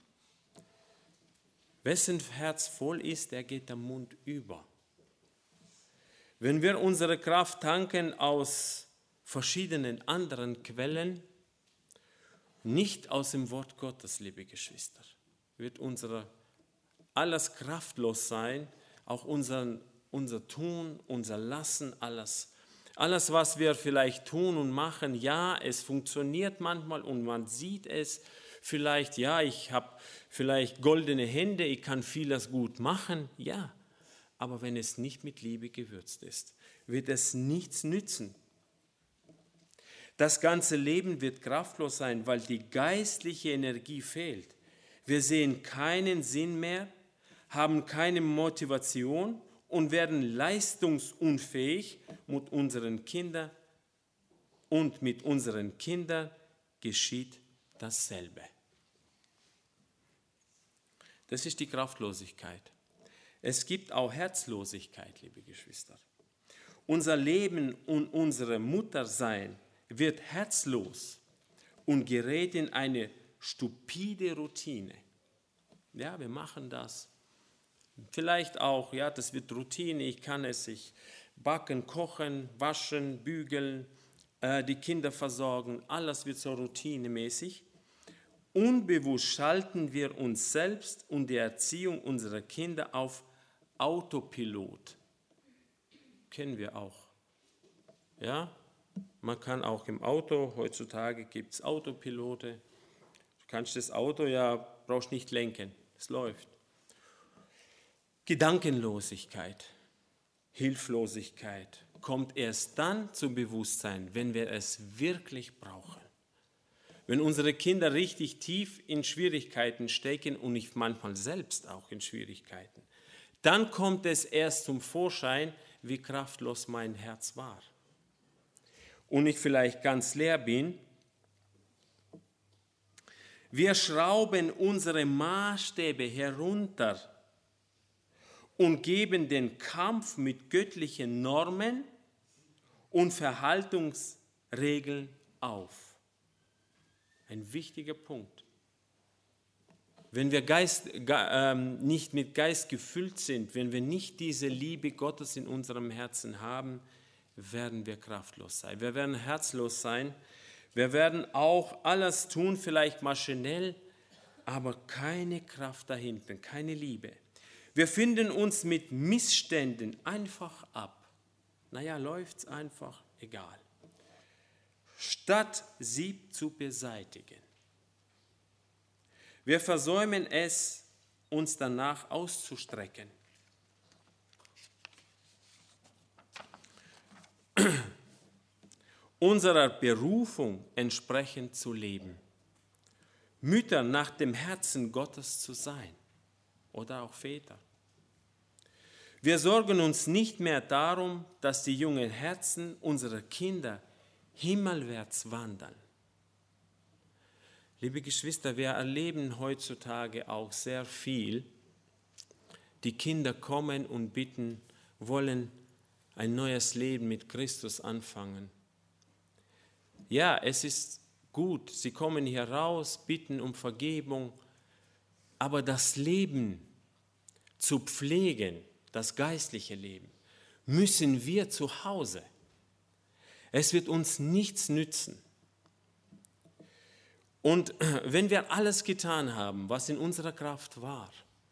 Wessen Herz voll ist, der geht der Mund über. Wenn wir unsere Kraft tanken aus verschiedenen anderen Quellen, nicht aus dem Wort Gottes, liebe Geschwister, wird unser alles kraftlos sein, auch unser, unser Tun, unser Lassen, alles. Alles, was wir vielleicht tun und machen, ja, es funktioniert manchmal und man sieht es vielleicht, ja, ich habe vielleicht goldene Hände, ich kann vieles gut machen, ja, aber wenn es nicht mit Liebe gewürzt ist, wird es nichts nützen. Das ganze Leben wird kraftlos sein, weil die geistliche Energie fehlt. Wir sehen keinen Sinn mehr, haben keine Motivation und werden leistungsunfähig mit unseren Kindern. Und mit unseren Kindern geschieht dasselbe. Das ist die Kraftlosigkeit. Es gibt auch Herzlosigkeit, liebe Geschwister. Unser Leben und unsere Muttersein wird herzlos und gerät in eine stupide Routine. Ja, wir machen das. Vielleicht auch, ja, das wird Routine, ich kann es, ich backen, kochen, waschen, bügeln, äh, die Kinder versorgen, alles wird so routinemäßig. Unbewusst schalten wir uns selbst und die Erziehung unserer Kinder auf Autopilot. Kennen wir auch. Ja, man kann auch im Auto, heutzutage gibt es Autopilote, du kannst das Auto ja, brauchst nicht lenken, es läuft. Gedankenlosigkeit, Hilflosigkeit kommt erst dann zum Bewusstsein, wenn wir es wirklich brauchen. Wenn unsere Kinder richtig tief in Schwierigkeiten stecken und ich manchmal selbst auch in Schwierigkeiten, dann kommt es erst zum Vorschein, wie kraftlos mein Herz war. Und ich vielleicht ganz leer bin. Wir schrauben unsere Maßstäbe herunter und geben den Kampf mit göttlichen Normen und Verhaltensregeln auf. Ein wichtiger Punkt. Wenn wir Geist, äh, nicht mit Geist gefüllt sind, wenn wir nicht diese Liebe Gottes in unserem Herzen haben, werden wir kraftlos sein. Wir werden herzlos sein. Wir werden auch alles tun, vielleicht maschinell, aber keine Kraft dahinter, keine Liebe. Wir finden uns mit Missständen einfach ab. Naja, läuft's einfach, egal. Statt sie zu beseitigen. Wir versäumen es, uns danach auszustrecken. Unserer Berufung entsprechend zu leben. Mütter nach dem Herzen Gottes zu sein. Oder auch Väter. Wir sorgen uns nicht mehr darum, dass die jungen Herzen unserer Kinder himmelwärts wandern. Liebe Geschwister, wir erleben heutzutage auch sehr viel. Die Kinder kommen und bitten, wollen ein neues Leben mit Christus anfangen. Ja, es ist gut, sie kommen hier raus, bitten um Vergebung, aber das Leben zu pflegen, das geistliche Leben, müssen wir zu Hause. Es wird uns nichts nützen. Und wenn wir alles getan haben, was in unserer Kraft war,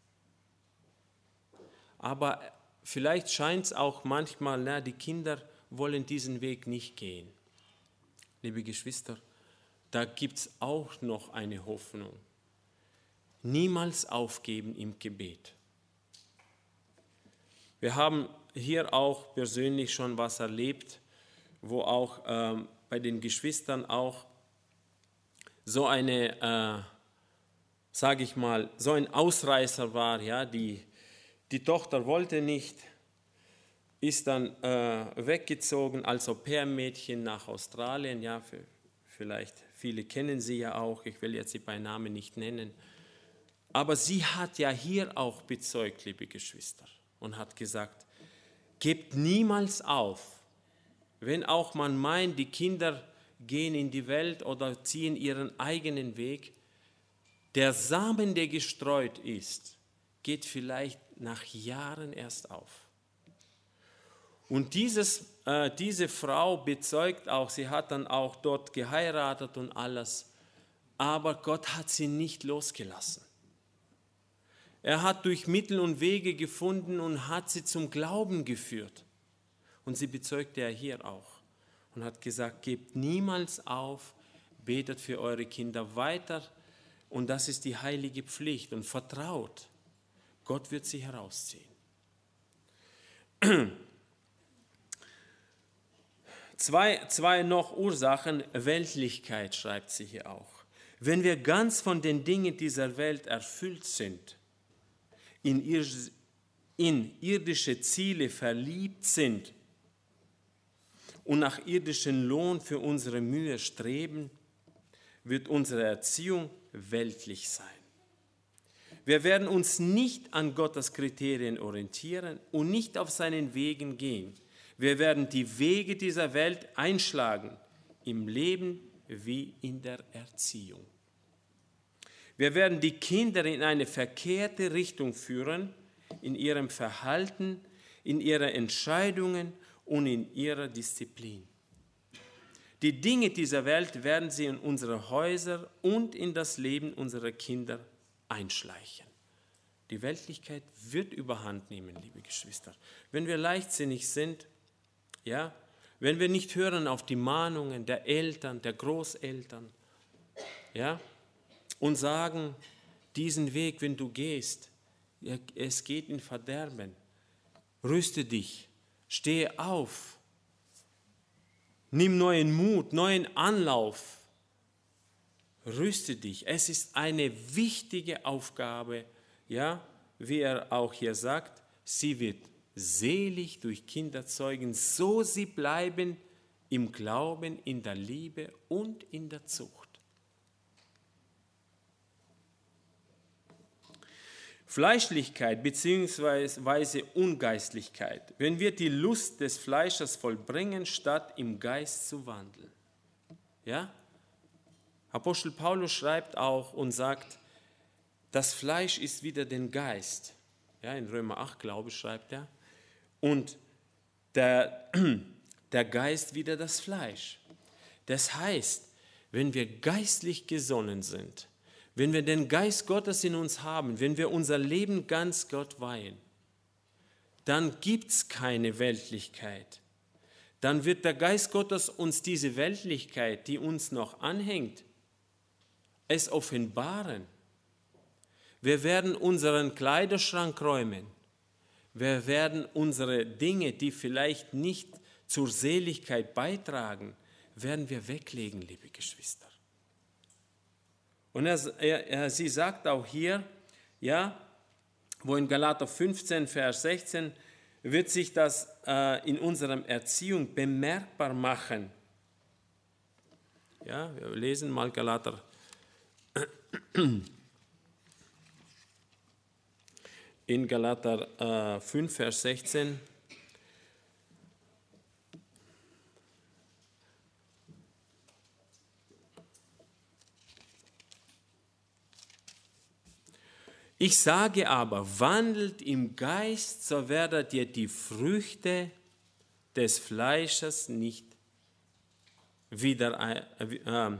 aber vielleicht scheint es auch manchmal, na, die Kinder wollen diesen Weg nicht gehen. Liebe Geschwister, da gibt es auch noch eine Hoffnung. Niemals aufgeben im Gebet. Wir haben hier auch persönlich schon was erlebt, wo auch ähm, bei den Geschwistern auch so eine, äh, sage ich mal, so ein Ausreißer war. Ja, die, die Tochter wollte nicht, ist dann äh, weggezogen als Au-pair-Mädchen nach Australien. Ja, für, vielleicht viele kennen sie ja auch, ich will jetzt sie bei Namen nicht nennen. Aber sie hat ja hier auch bezeugt, liebe Geschwister, und hat gesagt, gebt niemals auf, wenn auch man meint, die Kinder gehen in die Welt oder ziehen ihren eigenen Weg. Der Samen, der gestreut ist, geht vielleicht nach Jahren erst auf. Und dieses, äh, diese Frau bezeugt auch, sie hat dann auch dort geheiratet und alles, aber Gott hat sie nicht losgelassen. Er hat durch Mittel und Wege gefunden und hat sie zum Glauben geführt. Und sie bezeugte er hier auch und hat gesagt, gebt niemals auf, betet für eure Kinder weiter und das ist die heilige Pflicht und vertraut. Gott wird sie herausziehen. Zwei, zwei noch Ursachen, Weltlichkeit schreibt sie hier auch. Wenn wir ganz von den Dingen dieser Welt erfüllt sind, in, ir, in irdische Ziele verliebt sind und nach irdischem Lohn für unsere Mühe streben, wird unsere Erziehung weltlich sein. Wir werden uns nicht an Gottes Kriterien orientieren und nicht auf seinen Wegen gehen. Wir werden die Wege dieser Welt einschlagen, im Leben wie in der Erziehung. Wir werden die Kinder in eine verkehrte Richtung führen, in ihrem Verhalten, in ihren Entscheidungen und in ihrer Disziplin. Die Dinge dieser Welt werden sie in unsere Häuser und in das Leben unserer Kinder einschleichen. Die Weltlichkeit wird überhand nehmen, liebe Geschwister. Wenn wir leichtsinnig sind, ja, wenn wir nicht hören auf die Mahnungen der Eltern, der Großeltern, ja, und sagen, diesen Weg, wenn du gehst, es geht in Verderben. Rüste dich, stehe auf, nimm neuen Mut, neuen Anlauf, rüste dich. Es ist eine wichtige Aufgabe, ja, wie er auch hier sagt, sie wird selig durch Kinder zeugen, so sie bleiben im Glauben, in der Liebe und in der Zucht. Fleischlichkeit bzw. Ungeistlichkeit, wenn wir die Lust des Fleisches vollbringen, statt im Geist zu wandeln. Ja? Apostel Paulus schreibt auch und sagt, das Fleisch ist wieder den Geist. Ja, in Römer acht, glaube ich, schreibt er. Und der, der Geist wieder das Fleisch. Das heißt, wenn wir geistlich gesonnen sind, wenn wir den Geist Gottes in uns haben, wenn wir unser Leben ganz Gott weihen, dann gibt es keine Weltlichkeit. Dann wird der Geist Gottes uns diese Weltlichkeit, die uns noch anhängt, es offenbaren. Wir werden unseren Kleiderschrank räumen. Wir werden unsere Dinge, die vielleicht nicht zur Seligkeit beitragen, werden wir weglegen, liebe Geschwister. Und er, er, er, sie sagt auch hier, ja, wo in Galater fünfzehn, Vers sechzehn, wird sich das äh, in unserer Erziehung bemerkbar machen. Ja, wir lesen mal Galater in Galater äh, fünf, Vers sechzehn. Ich sage aber, wandelt im Geist, so werdet ihr die Früchte des Fleisches nicht wieder, äh, äh,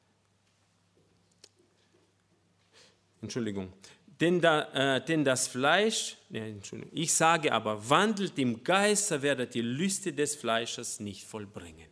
Entschuldigung, denn, da, äh, denn das Fleisch, nee, Entschuldigung, ich sage aber, wandelt im Geist, so werdet ihr Lüste des Fleisches nicht vollbringen.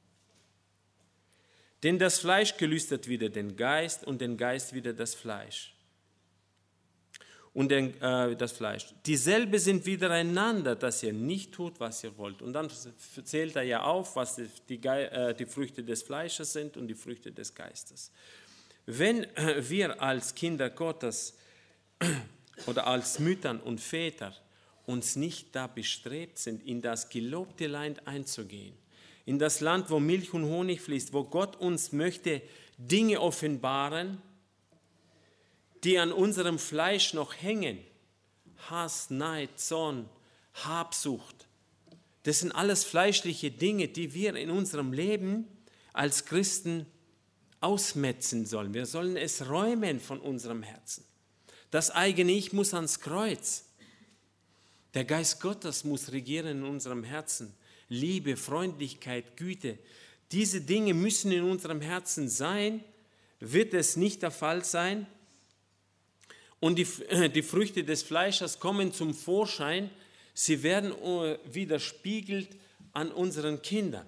Denn das Fleisch gelüstet wieder den Geist und den Geist wieder das Fleisch. Und den, äh, das Fleisch. Dieselbe sind wieder einander, dass ihr nicht tut, was ihr wollt. Und dann zählt er ja auf, was die, die, äh, die Früchte des Fleisches sind und die Früchte des Geistes. Wenn äh, wir als Kinder Gottes oder als Müttern und Väter uns nicht da bestrebt sind, in das gelobte Land einzugehen, in das Land, wo Milch und Honig fließt, wo Gott uns möchte Dinge offenbaren, die an unserem Fleisch noch hängen, Hass, Neid, Zorn, Habsucht, das sind alles fleischliche Dinge, die wir in unserem Leben als Christen ausmetzen sollen. Wir sollen es räumen von unserem Herzen. Das eigene Ich muss ans Kreuz. Der Geist Gottes muss regieren in unserem Herzen. Liebe, Freundlichkeit, Güte, diese Dinge müssen in unserem Herzen sein. Wird es nicht der Fall sein? Und die, die Früchte des Fleisches kommen zum Vorschein, sie werden widerspiegelt an unseren Kindern.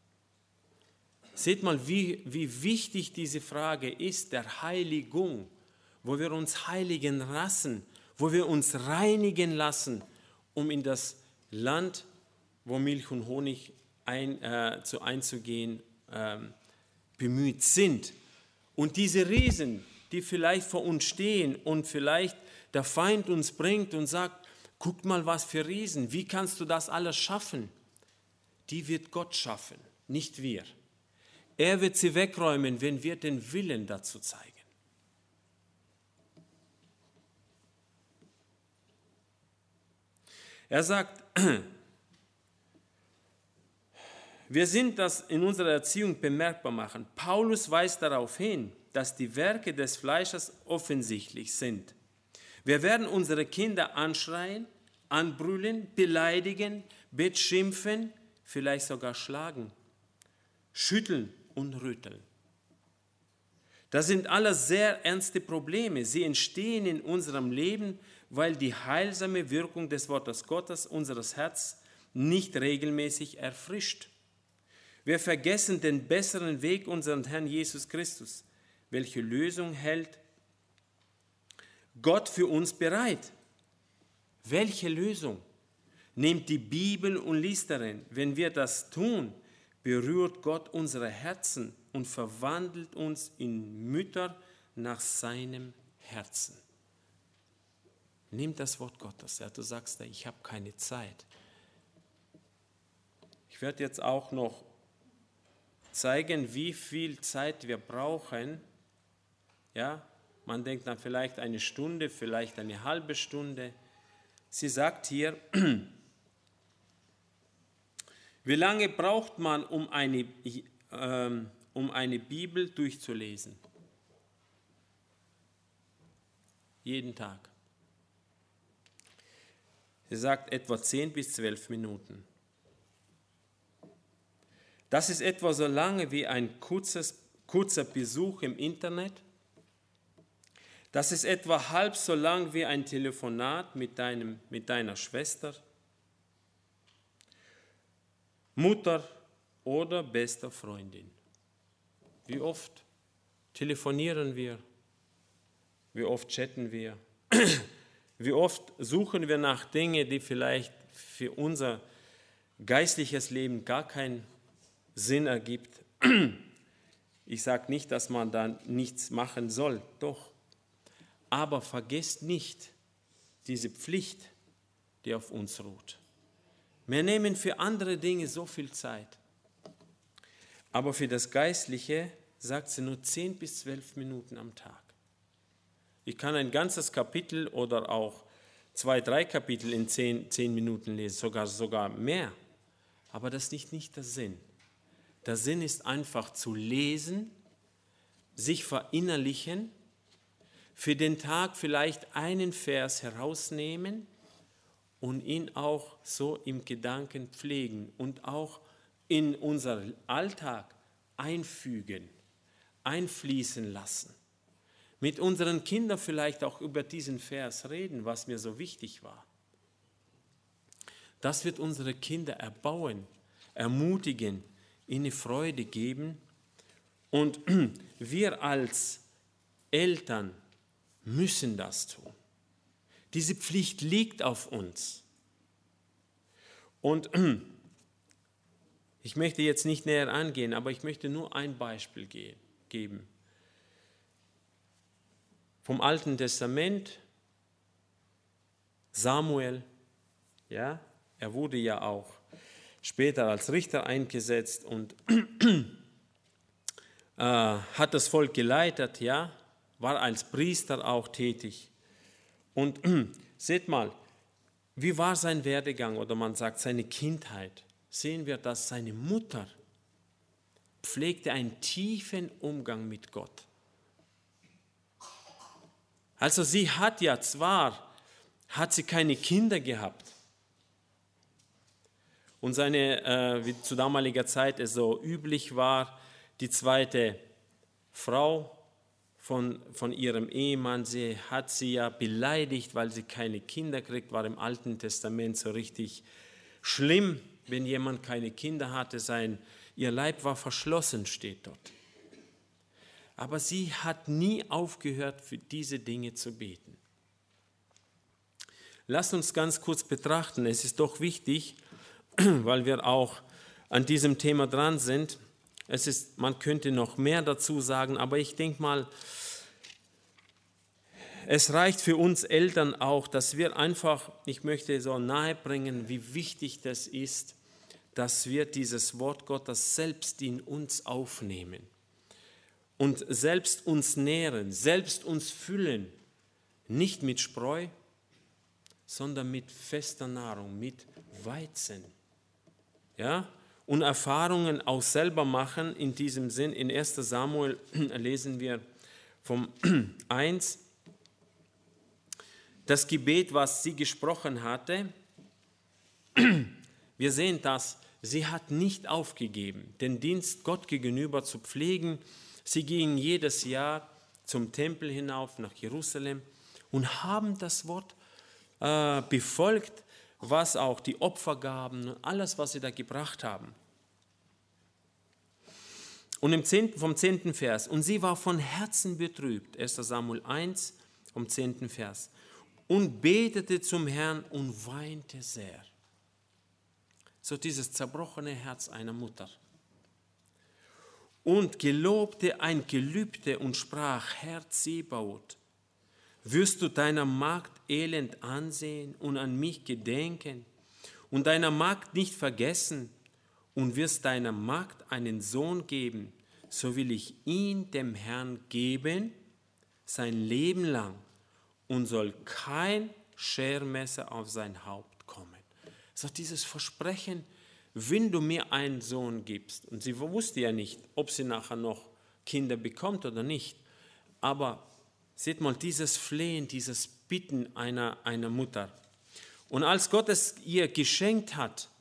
Seht mal, wie, wie wichtig diese Frage ist, der Heiligung, wo wir uns heiligen lassen, wo wir uns reinigen lassen, um in das Land, wo Milch und Honig ein, äh, zu einzugehen, äh, bemüht sind. Und diese Riesen, die vielleicht vor uns stehen und vielleicht der Feind uns bringt und sagt, guck mal, was für Riesen, wie kannst du das alles schaffen? Die wird Gott schaffen, nicht wir. Er wird sie wegräumen, wenn wir den Willen dazu zeigen. Er sagt, Wir sind das in unserer Erziehung bemerkbar machen. Paulus weist darauf hin, dass die Werke des Fleisches offensichtlich sind. Wir werden unsere Kinder anschreien, anbrüllen, beleidigen, beschimpfen, vielleicht sogar schlagen, schütteln und rütteln. Das sind alles sehr ernste Probleme. Sie entstehen in unserem Leben, weil die heilsame Wirkung des Wortes Gottes unseres Herzens nicht regelmäßig erfrischt. Wir vergessen den besseren Weg unseres Herrn Jesus Christus. Welche Lösung hält Gott für uns bereit? Welche Lösung? Nehmt die Bibel und liest darin. Wenn wir das tun, berührt Gott unsere Herzen und verwandelt uns in Mütter nach seinem Herzen. Nimm das Wort Gottes. Ja, du sagst, ich habe keine Zeit. Ich werde jetzt auch noch zeigen, wie viel Zeit wir brauchen. Ja, man denkt dann vielleicht eine Stunde, vielleicht eine halbe Stunde. Sie sagt hier, wie lange braucht man, um eine, ähm, um eine Bibel durchzulesen? Jeden Tag. Sie sagt etwa zehn bis zwölf Minuten. Das ist etwa so lange wie ein kurzes, kurzer Besuch im Internet. Das ist etwa halb so lang wie ein Telefonat mit, deinem, mit deiner Schwester, Mutter oder bester Freundin. Wie oft telefonieren wir? Wie oft chatten wir? Wie oft suchen wir nach Dingen, die vielleicht für unser geistliches Leben gar keinen Sinn ergibt? Ich sage nicht, dass man da nichts machen soll, doch. Aber vergesst nicht diese Pflicht, die auf uns ruht. Wir nehmen für andere Dinge so viel Zeit. Aber für das Geistliche sagt sie nur zehn bis zwölf Minuten am Tag. Ich kann ein ganzes Kapitel oder auch zwei, drei Kapitel in zehn, zehn Minuten lesen, sogar, sogar mehr. Aber das ist nicht, nicht der Sinn. Der Sinn ist einfach zu lesen, sich verinnerlichen, für den Tag vielleicht einen Vers herausnehmen und ihn auch so im Gedanken pflegen und auch in unseren Alltag einfügen, einfließen lassen. Mit unseren Kindern vielleicht auch über diesen Vers reden, was mir so wichtig war. Das wird unsere Kinder erbauen, ermutigen, ihnen Freude geben. Und wir als Eltern müssen das tun. Diese Pflicht liegt auf uns. Und ich möchte jetzt nicht näher angehen, aber ich möchte nur ein Beispiel ge- geben. Vom Alten Testament, Samuel, ja, er wurde ja auch später als Richter eingesetzt und äh, hat das Volk geleitet, ja, war als Priester auch tätig. Und seht mal, wie war sein Werdegang oder man sagt seine Kindheit? Sehen wir, dass seine Mutter pflegte einen tiefen Umgang mit Gott. Also sie hat ja zwar, hat sie keine Kinder gehabt. Und seine, äh, wie zu damaliger Zeit es so üblich war, die zweite Frau von, von ihrem Ehemann, sie hat sie ja beleidigt, weil sie keine Kinder kriegt, war im Alten Testament so richtig schlimm, wenn jemand keine Kinder hatte, sein, ihr Leib war verschlossen, steht dort. Aber sie hat nie aufgehört, für diese Dinge zu beten. Lasst uns ganz kurz betrachten, es ist doch wichtig, weil wir auch an diesem Thema dran sind. Es ist, man könnte noch mehr dazu sagen, aber ich denke mal, es reicht für uns Eltern auch, dass wir einfach, ich möchte so nahe bringen, wie wichtig das ist, dass wir dieses Wort Gottes selbst in uns aufnehmen und selbst uns nähren, selbst uns füllen, nicht mit Spreu, sondern mit fester Nahrung, mit Weizen. Ja? und Erfahrungen auch selber machen. In diesem Sinn, in erster Samuel lesen wir vom eins, das Gebet, was sie gesprochen hatte. Wir sehen, dass sie hat nicht aufgegeben, den Dienst Gott gegenüber zu pflegen. Sie gingen jedes Jahr zum Tempel hinauf nach Jerusalem und haben das Wort äh, befolgt, was auch die Opfergaben und alles, was sie da gebracht haben. Und im zehnten, vom zehnten Vers, und sie war von Herzen betrübt, erster Samuel eins, vom zehnten Vers, und betete zum Herrn und weinte sehr. So dieses zerbrochene Herz einer Mutter. Und gelobte ein Gelübde und sprach, Herr Zebaoth, wirst du deiner Magd Elend ansehen und an mich gedenken und deiner Magd nicht vergessen und wirst deiner Magd einen Sohn geben, so will ich ihn dem Herrn geben, sein Leben lang, und soll kein Schermesser auf sein Haupt kommen. So dieses Versprechen, wenn du mir einen Sohn gibst, und sie wusste ja nicht, ob sie nachher noch Kinder bekommt oder nicht, aber seht mal, dieses Flehen, dieses Bitten einer, einer Mutter. Und als Gott es ihr geschenkt hat,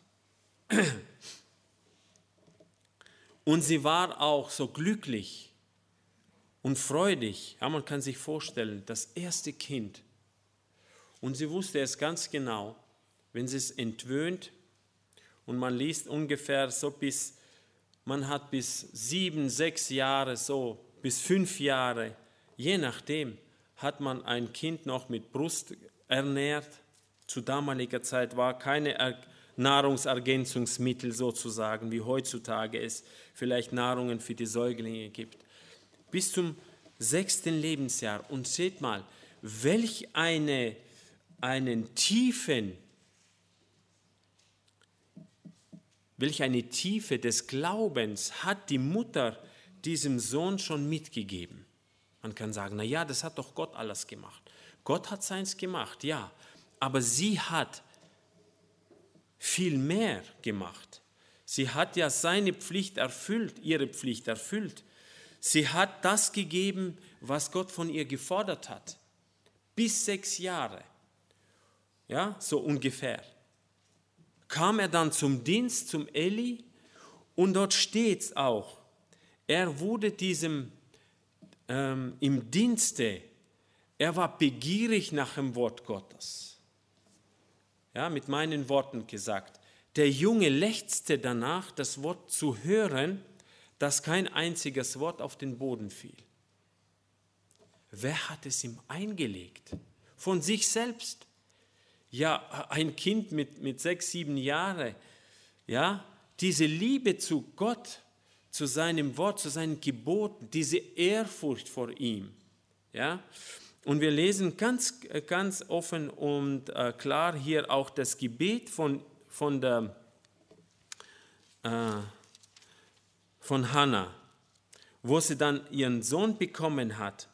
und sie war auch so glücklich und freudig, ja, man kann sich vorstellen, das erste Kind. Und sie wusste es ganz genau, wenn sie es entwöhnt, und man liest ungefähr so bis, man hat bis sieben, sechs Jahre, so bis fünf Jahre, je nachdem, hat man ein Kind noch mit Brust ernährt. Zu damaliger Zeit war keine Nahrungsergänzungsmittel sozusagen, wie heutzutage es vielleicht Nahrungen für die Säuglinge gibt. Bis zum sechsten Lebensjahr. Und seht mal, welch eine, einen tiefen, welch eine Tiefe des Glaubens hat die Mutter diesem Sohn schon mitgegeben. Man kann sagen, na ja, das hat doch Gott alles gemacht. Gott hat seins gemacht, ja, aber sie hat viel mehr gemacht. Sie hat ja seine Pflicht erfüllt, ihre Pflicht erfüllt. Sie hat das gegeben, was Gott von ihr gefordert hat. Bis sechs Jahre, ja, so ungefähr. Kam er dann zum Dienst, zum Eli, und dort steht es auch, er wurde diesem ähm, im Dienste, er war begierig nach dem Wort Gottes. Ja, mit meinen Worten gesagt, der Junge lechzte danach, das Wort zu hören, dass kein einziges Wort auf den Boden fiel. Wer hat es ihm eingelegt? Von sich selbst. Ja, ein Kind mit, mit sechs, sieben Jahren, ja, diese Liebe zu Gott, zu seinem Wort, zu seinen Geboten, diese Ehrfurcht vor ihm, ja. Und wir lesen ganz, ganz offen und äh, klar hier auch das Gebet von, von, der, äh, von Hannah, wo sie dann ihren Sohn bekommen hat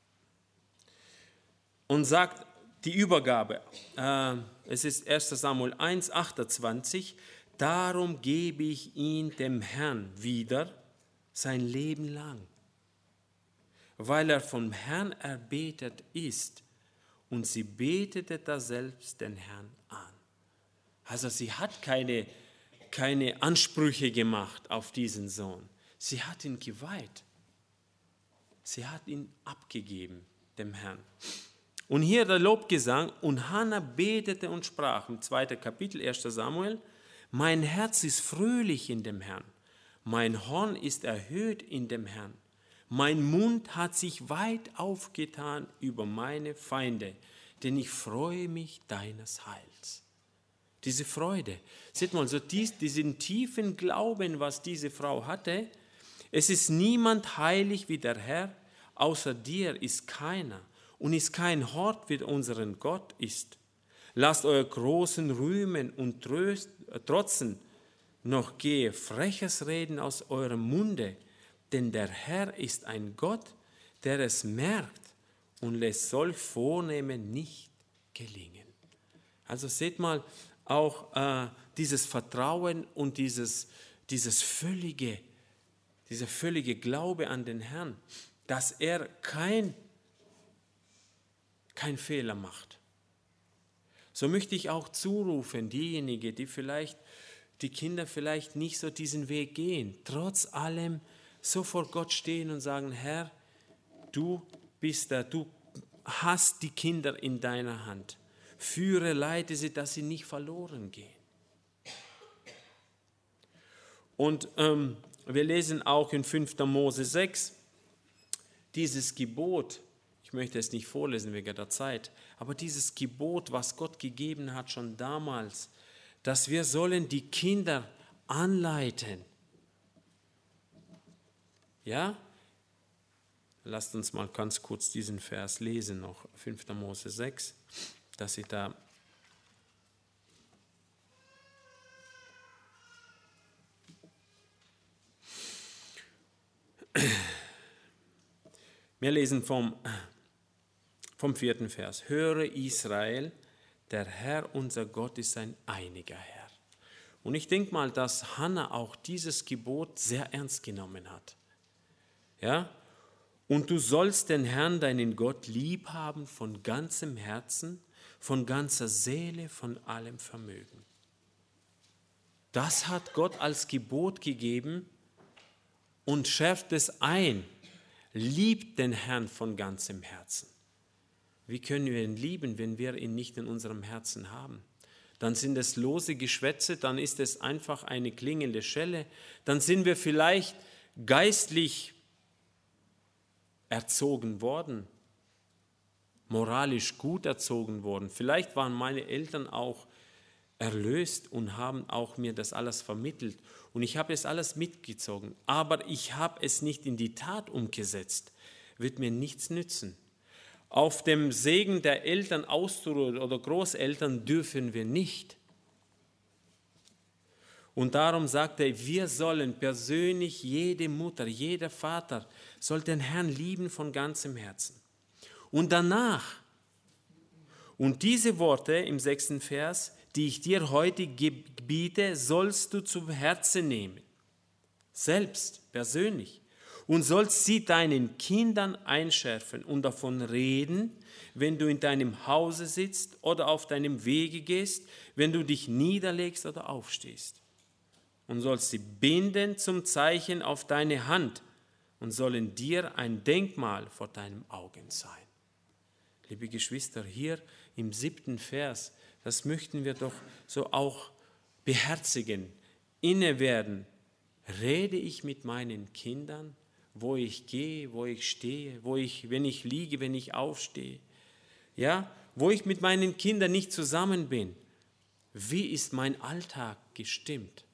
und sagt, die Übergabe, äh, es ist erster Samuel eins, achtundzwanzig, darum gebe ich ihn dem Herrn wieder sein Leben lang, weil er vom Herrn erbetet ist, und sie betete da selbst den Herrn an. Also sie hat keine, keine Ansprüche gemacht auf diesen Sohn, sie hat ihn geweiht, sie hat ihn abgegeben dem Herrn. Und hier der Lobgesang, und Hannah betete und sprach, im zweiten Kapitel, erster Samuel, mein Herz ist fröhlich in dem Herrn, mein Horn ist erhöht in dem Herrn, mein Mund hat sich weit aufgetan über meine Feinde, denn ich freue mich deines Heils. Diese Freude, seht mal, so dies, diesen tiefen Glauben, was diese Frau hatte, es ist niemand heilig wie der Herr, außer dir ist keiner. Und ist kein Hort, wie unseren Gott ist. Lasst euer Großen rühmen und tröst, äh, trotzen, noch gehe freches Reden aus eurem Munde, denn der Herr ist ein Gott, der es merkt und lässt solch Vornehmen nicht gelingen. Also seht mal, auch äh, dieses Vertrauen und dieses, dieses völlige, dieser völlige Glaube an den Herrn, dass er kein, kein Fehler macht. So möchte ich auch zurufen, diejenigen, die vielleicht, die Kinder vielleicht nicht so diesen Weg gehen, trotz allem so vor Gott stehen und sagen, Herr, du bist da, du hast die Kinder in deiner Hand. Führe, leite sie, dass sie nicht verloren gehen. Und ähm, wir lesen auch in fünfter Mose sechs, dieses Gebot, ich möchte es nicht vorlesen wegen der Zeit, aber dieses Gebot, was Gott gegeben hat schon damals, dass wir sollen die Kinder anleiten. Ja? Lasst uns mal ganz kurz diesen Vers lesen noch, fünfter Mose sechs, dass ich da wir lesen vom, vom vierten Vers. Höre Israel, der Herr unser Gott ist ein einiger Herr. Und ich denke mal, dass Hannah auch dieses Gebot sehr ernst genommen hat. Ja? Und du sollst den Herrn, deinen Gott, lieb haben von ganzem Herzen, von ganzer Seele, von allem Vermögen. Das hat Gott als Gebot gegeben und schärft es ein. Liebt den Herrn von ganzem Herzen. Wie können wir ihn lieben, wenn wir ihn nicht in unserem Herzen haben? Dann sind es lose Geschwätze, dann ist es einfach eine klingende Schelle, dann sind wir vielleicht geistlich erzogen worden, moralisch gut erzogen worden. Vielleicht waren meine Eltern auch erlöst und haben auch mir das alles vermittelt. Und ich habe es alles mitgezogen. Aber ich habe es nicht in die Tat umgesetzt. Wird mir nichts nützen. Auf dem Segen der Eltern auszuruhen oder Großeltern dürfen wir nicht. Und darum sagt er, wir sollen persönlich, jede Mutter, jeder Vater soll den Herrn lieben von ganzem Herzen. Und danach, und diese Worte im sechsten Vers, die ich dir heute gebiete, sollst du zu Herzen nehmen, selbst, persönlich, und sollst sie deinen Kindern einschärfen und davon reden, wenn du in deinem Hause sitzt oder auf deinem Wege gehst, wenn du dich niederlegst oder aufstehst. Und sollst sie binden zum Zeichen auf deine Hand und sollen dir ein Denkmal vor deinen Augen sein. Liebe Geschwister, hier im siebten Vers, das möchten wir doch so auch beherzigen, inne werden. Rede ich mit meinen Kindern, wo ich gehe, wo ich stehe, wo ich, wenn ich liege, wenn ich aufstehe, ja, wo ich mit meinen Kindern nicht zusammen bin. Wie ist mein Alltag gestimmt?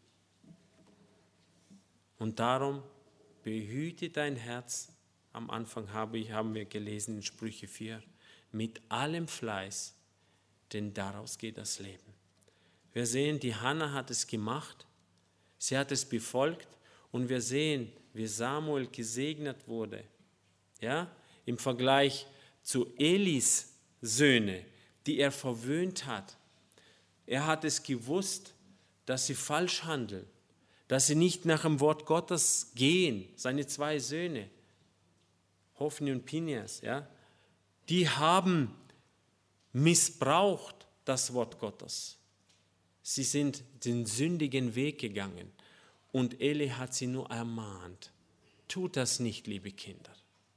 Und darum behüte dein Herz. Am Anfang habe ich, haben wir gelesen in Sprüche vier, mit allem Fleiß, denn daraus geht das Leben. Wir sehen, die Hannah hat es gemacht, sie hat es befolgt und wir sehen, wie Samuel gesegnet wurde. Ja? Im Vergleich zu Elis Söhne, die er verwöhnt hat. Er hat es gewusst, dass sie falsch handeln, dass sie nicht nach dem Wort Gottes gehen. Seine zwei Söhne, Hophni und Pinhas, ja? Die haben missbraucht das Wort Gottes. Sie sind den sündigen Weg gegangen und Eli hat sie nur ermahnt. Tut das nicht, liebe Kinder.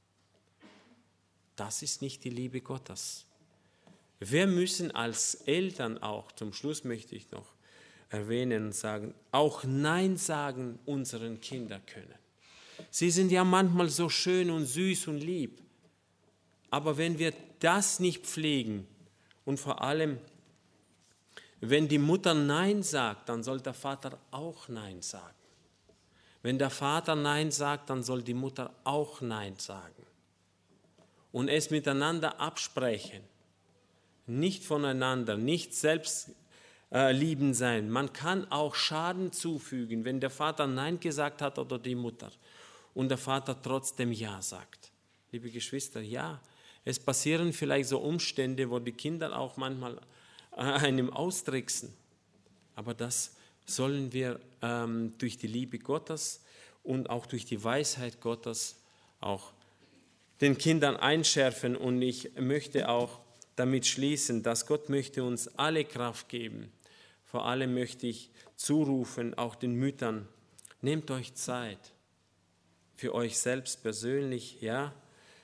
Das ist nicht die Liebe Gottes. Wir müssen als Eltern auch, zum Schluss möchte ich noch erwähnen und sagen, auch Nein sagen unseren Kindern können. Sie sind ja manchmal so schön und süß und lieb, aber wenn wir das nicht pflegen und vor allem, wenn die Mutter Nein sagt, dann soll der Vater auch Nein sagen. Wenn der Vater Nein sagt, dann soll die Mutter auch Nein sagen. Und es miteinander absprechen. Nicht voneinander, nicht selbstliebend sein. Man kann auch Schaden zufügen, wenn der Vater Nein gesagt hat oder die Mutter und der Vater trotzdem Ja sagt. Liebe Geschwister, ja, es passieren vielleicht so Umstände, wo die Kinder auch manchmal einem austricksen. Aber das sollen wir ähm, durch die Liebe Gottes und auch durch die Weisheit Gottes auch den Kindern einschärfen. Und ich möchte auch damit schließen, dass Gott möchte uns alle Kraft geben. Vor allem möchte ich zurufen, auch den Müttern, nehmt euch Zeit für euch selbst persönlich, ja.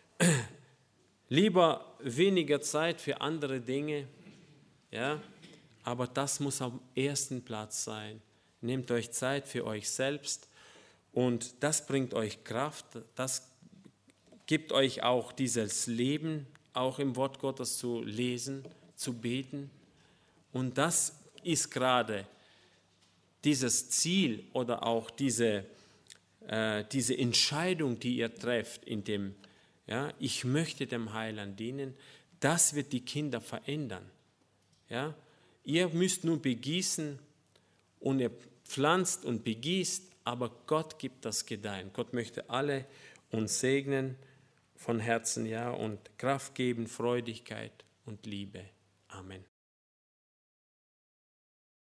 Lieber weniger Zeit für andere Dinge, ja, aber das muss am ersten Platz sein. Nehmt euch Zeit für euch selbst und das bringt euch Kraft, das gibt euch auch dieses Leben, auch im Wort Gottes zu lesen, zu beten. Und das ist gerade dieses Ziel oder auch diese, äh, diese Entscheidung, die ihr trefft, in dem, ja, ich möchte dem Heiland dienen, das wird die Kinder verändern. Ja? Ihr müsst nur begießen und ihr pflanzt und begießt, aber Gott gibt das Gedeihen. Gott möchte alle uns segnen von Herzen, ja, und Kraft geben, Freudigkeit und Liebe. Amen.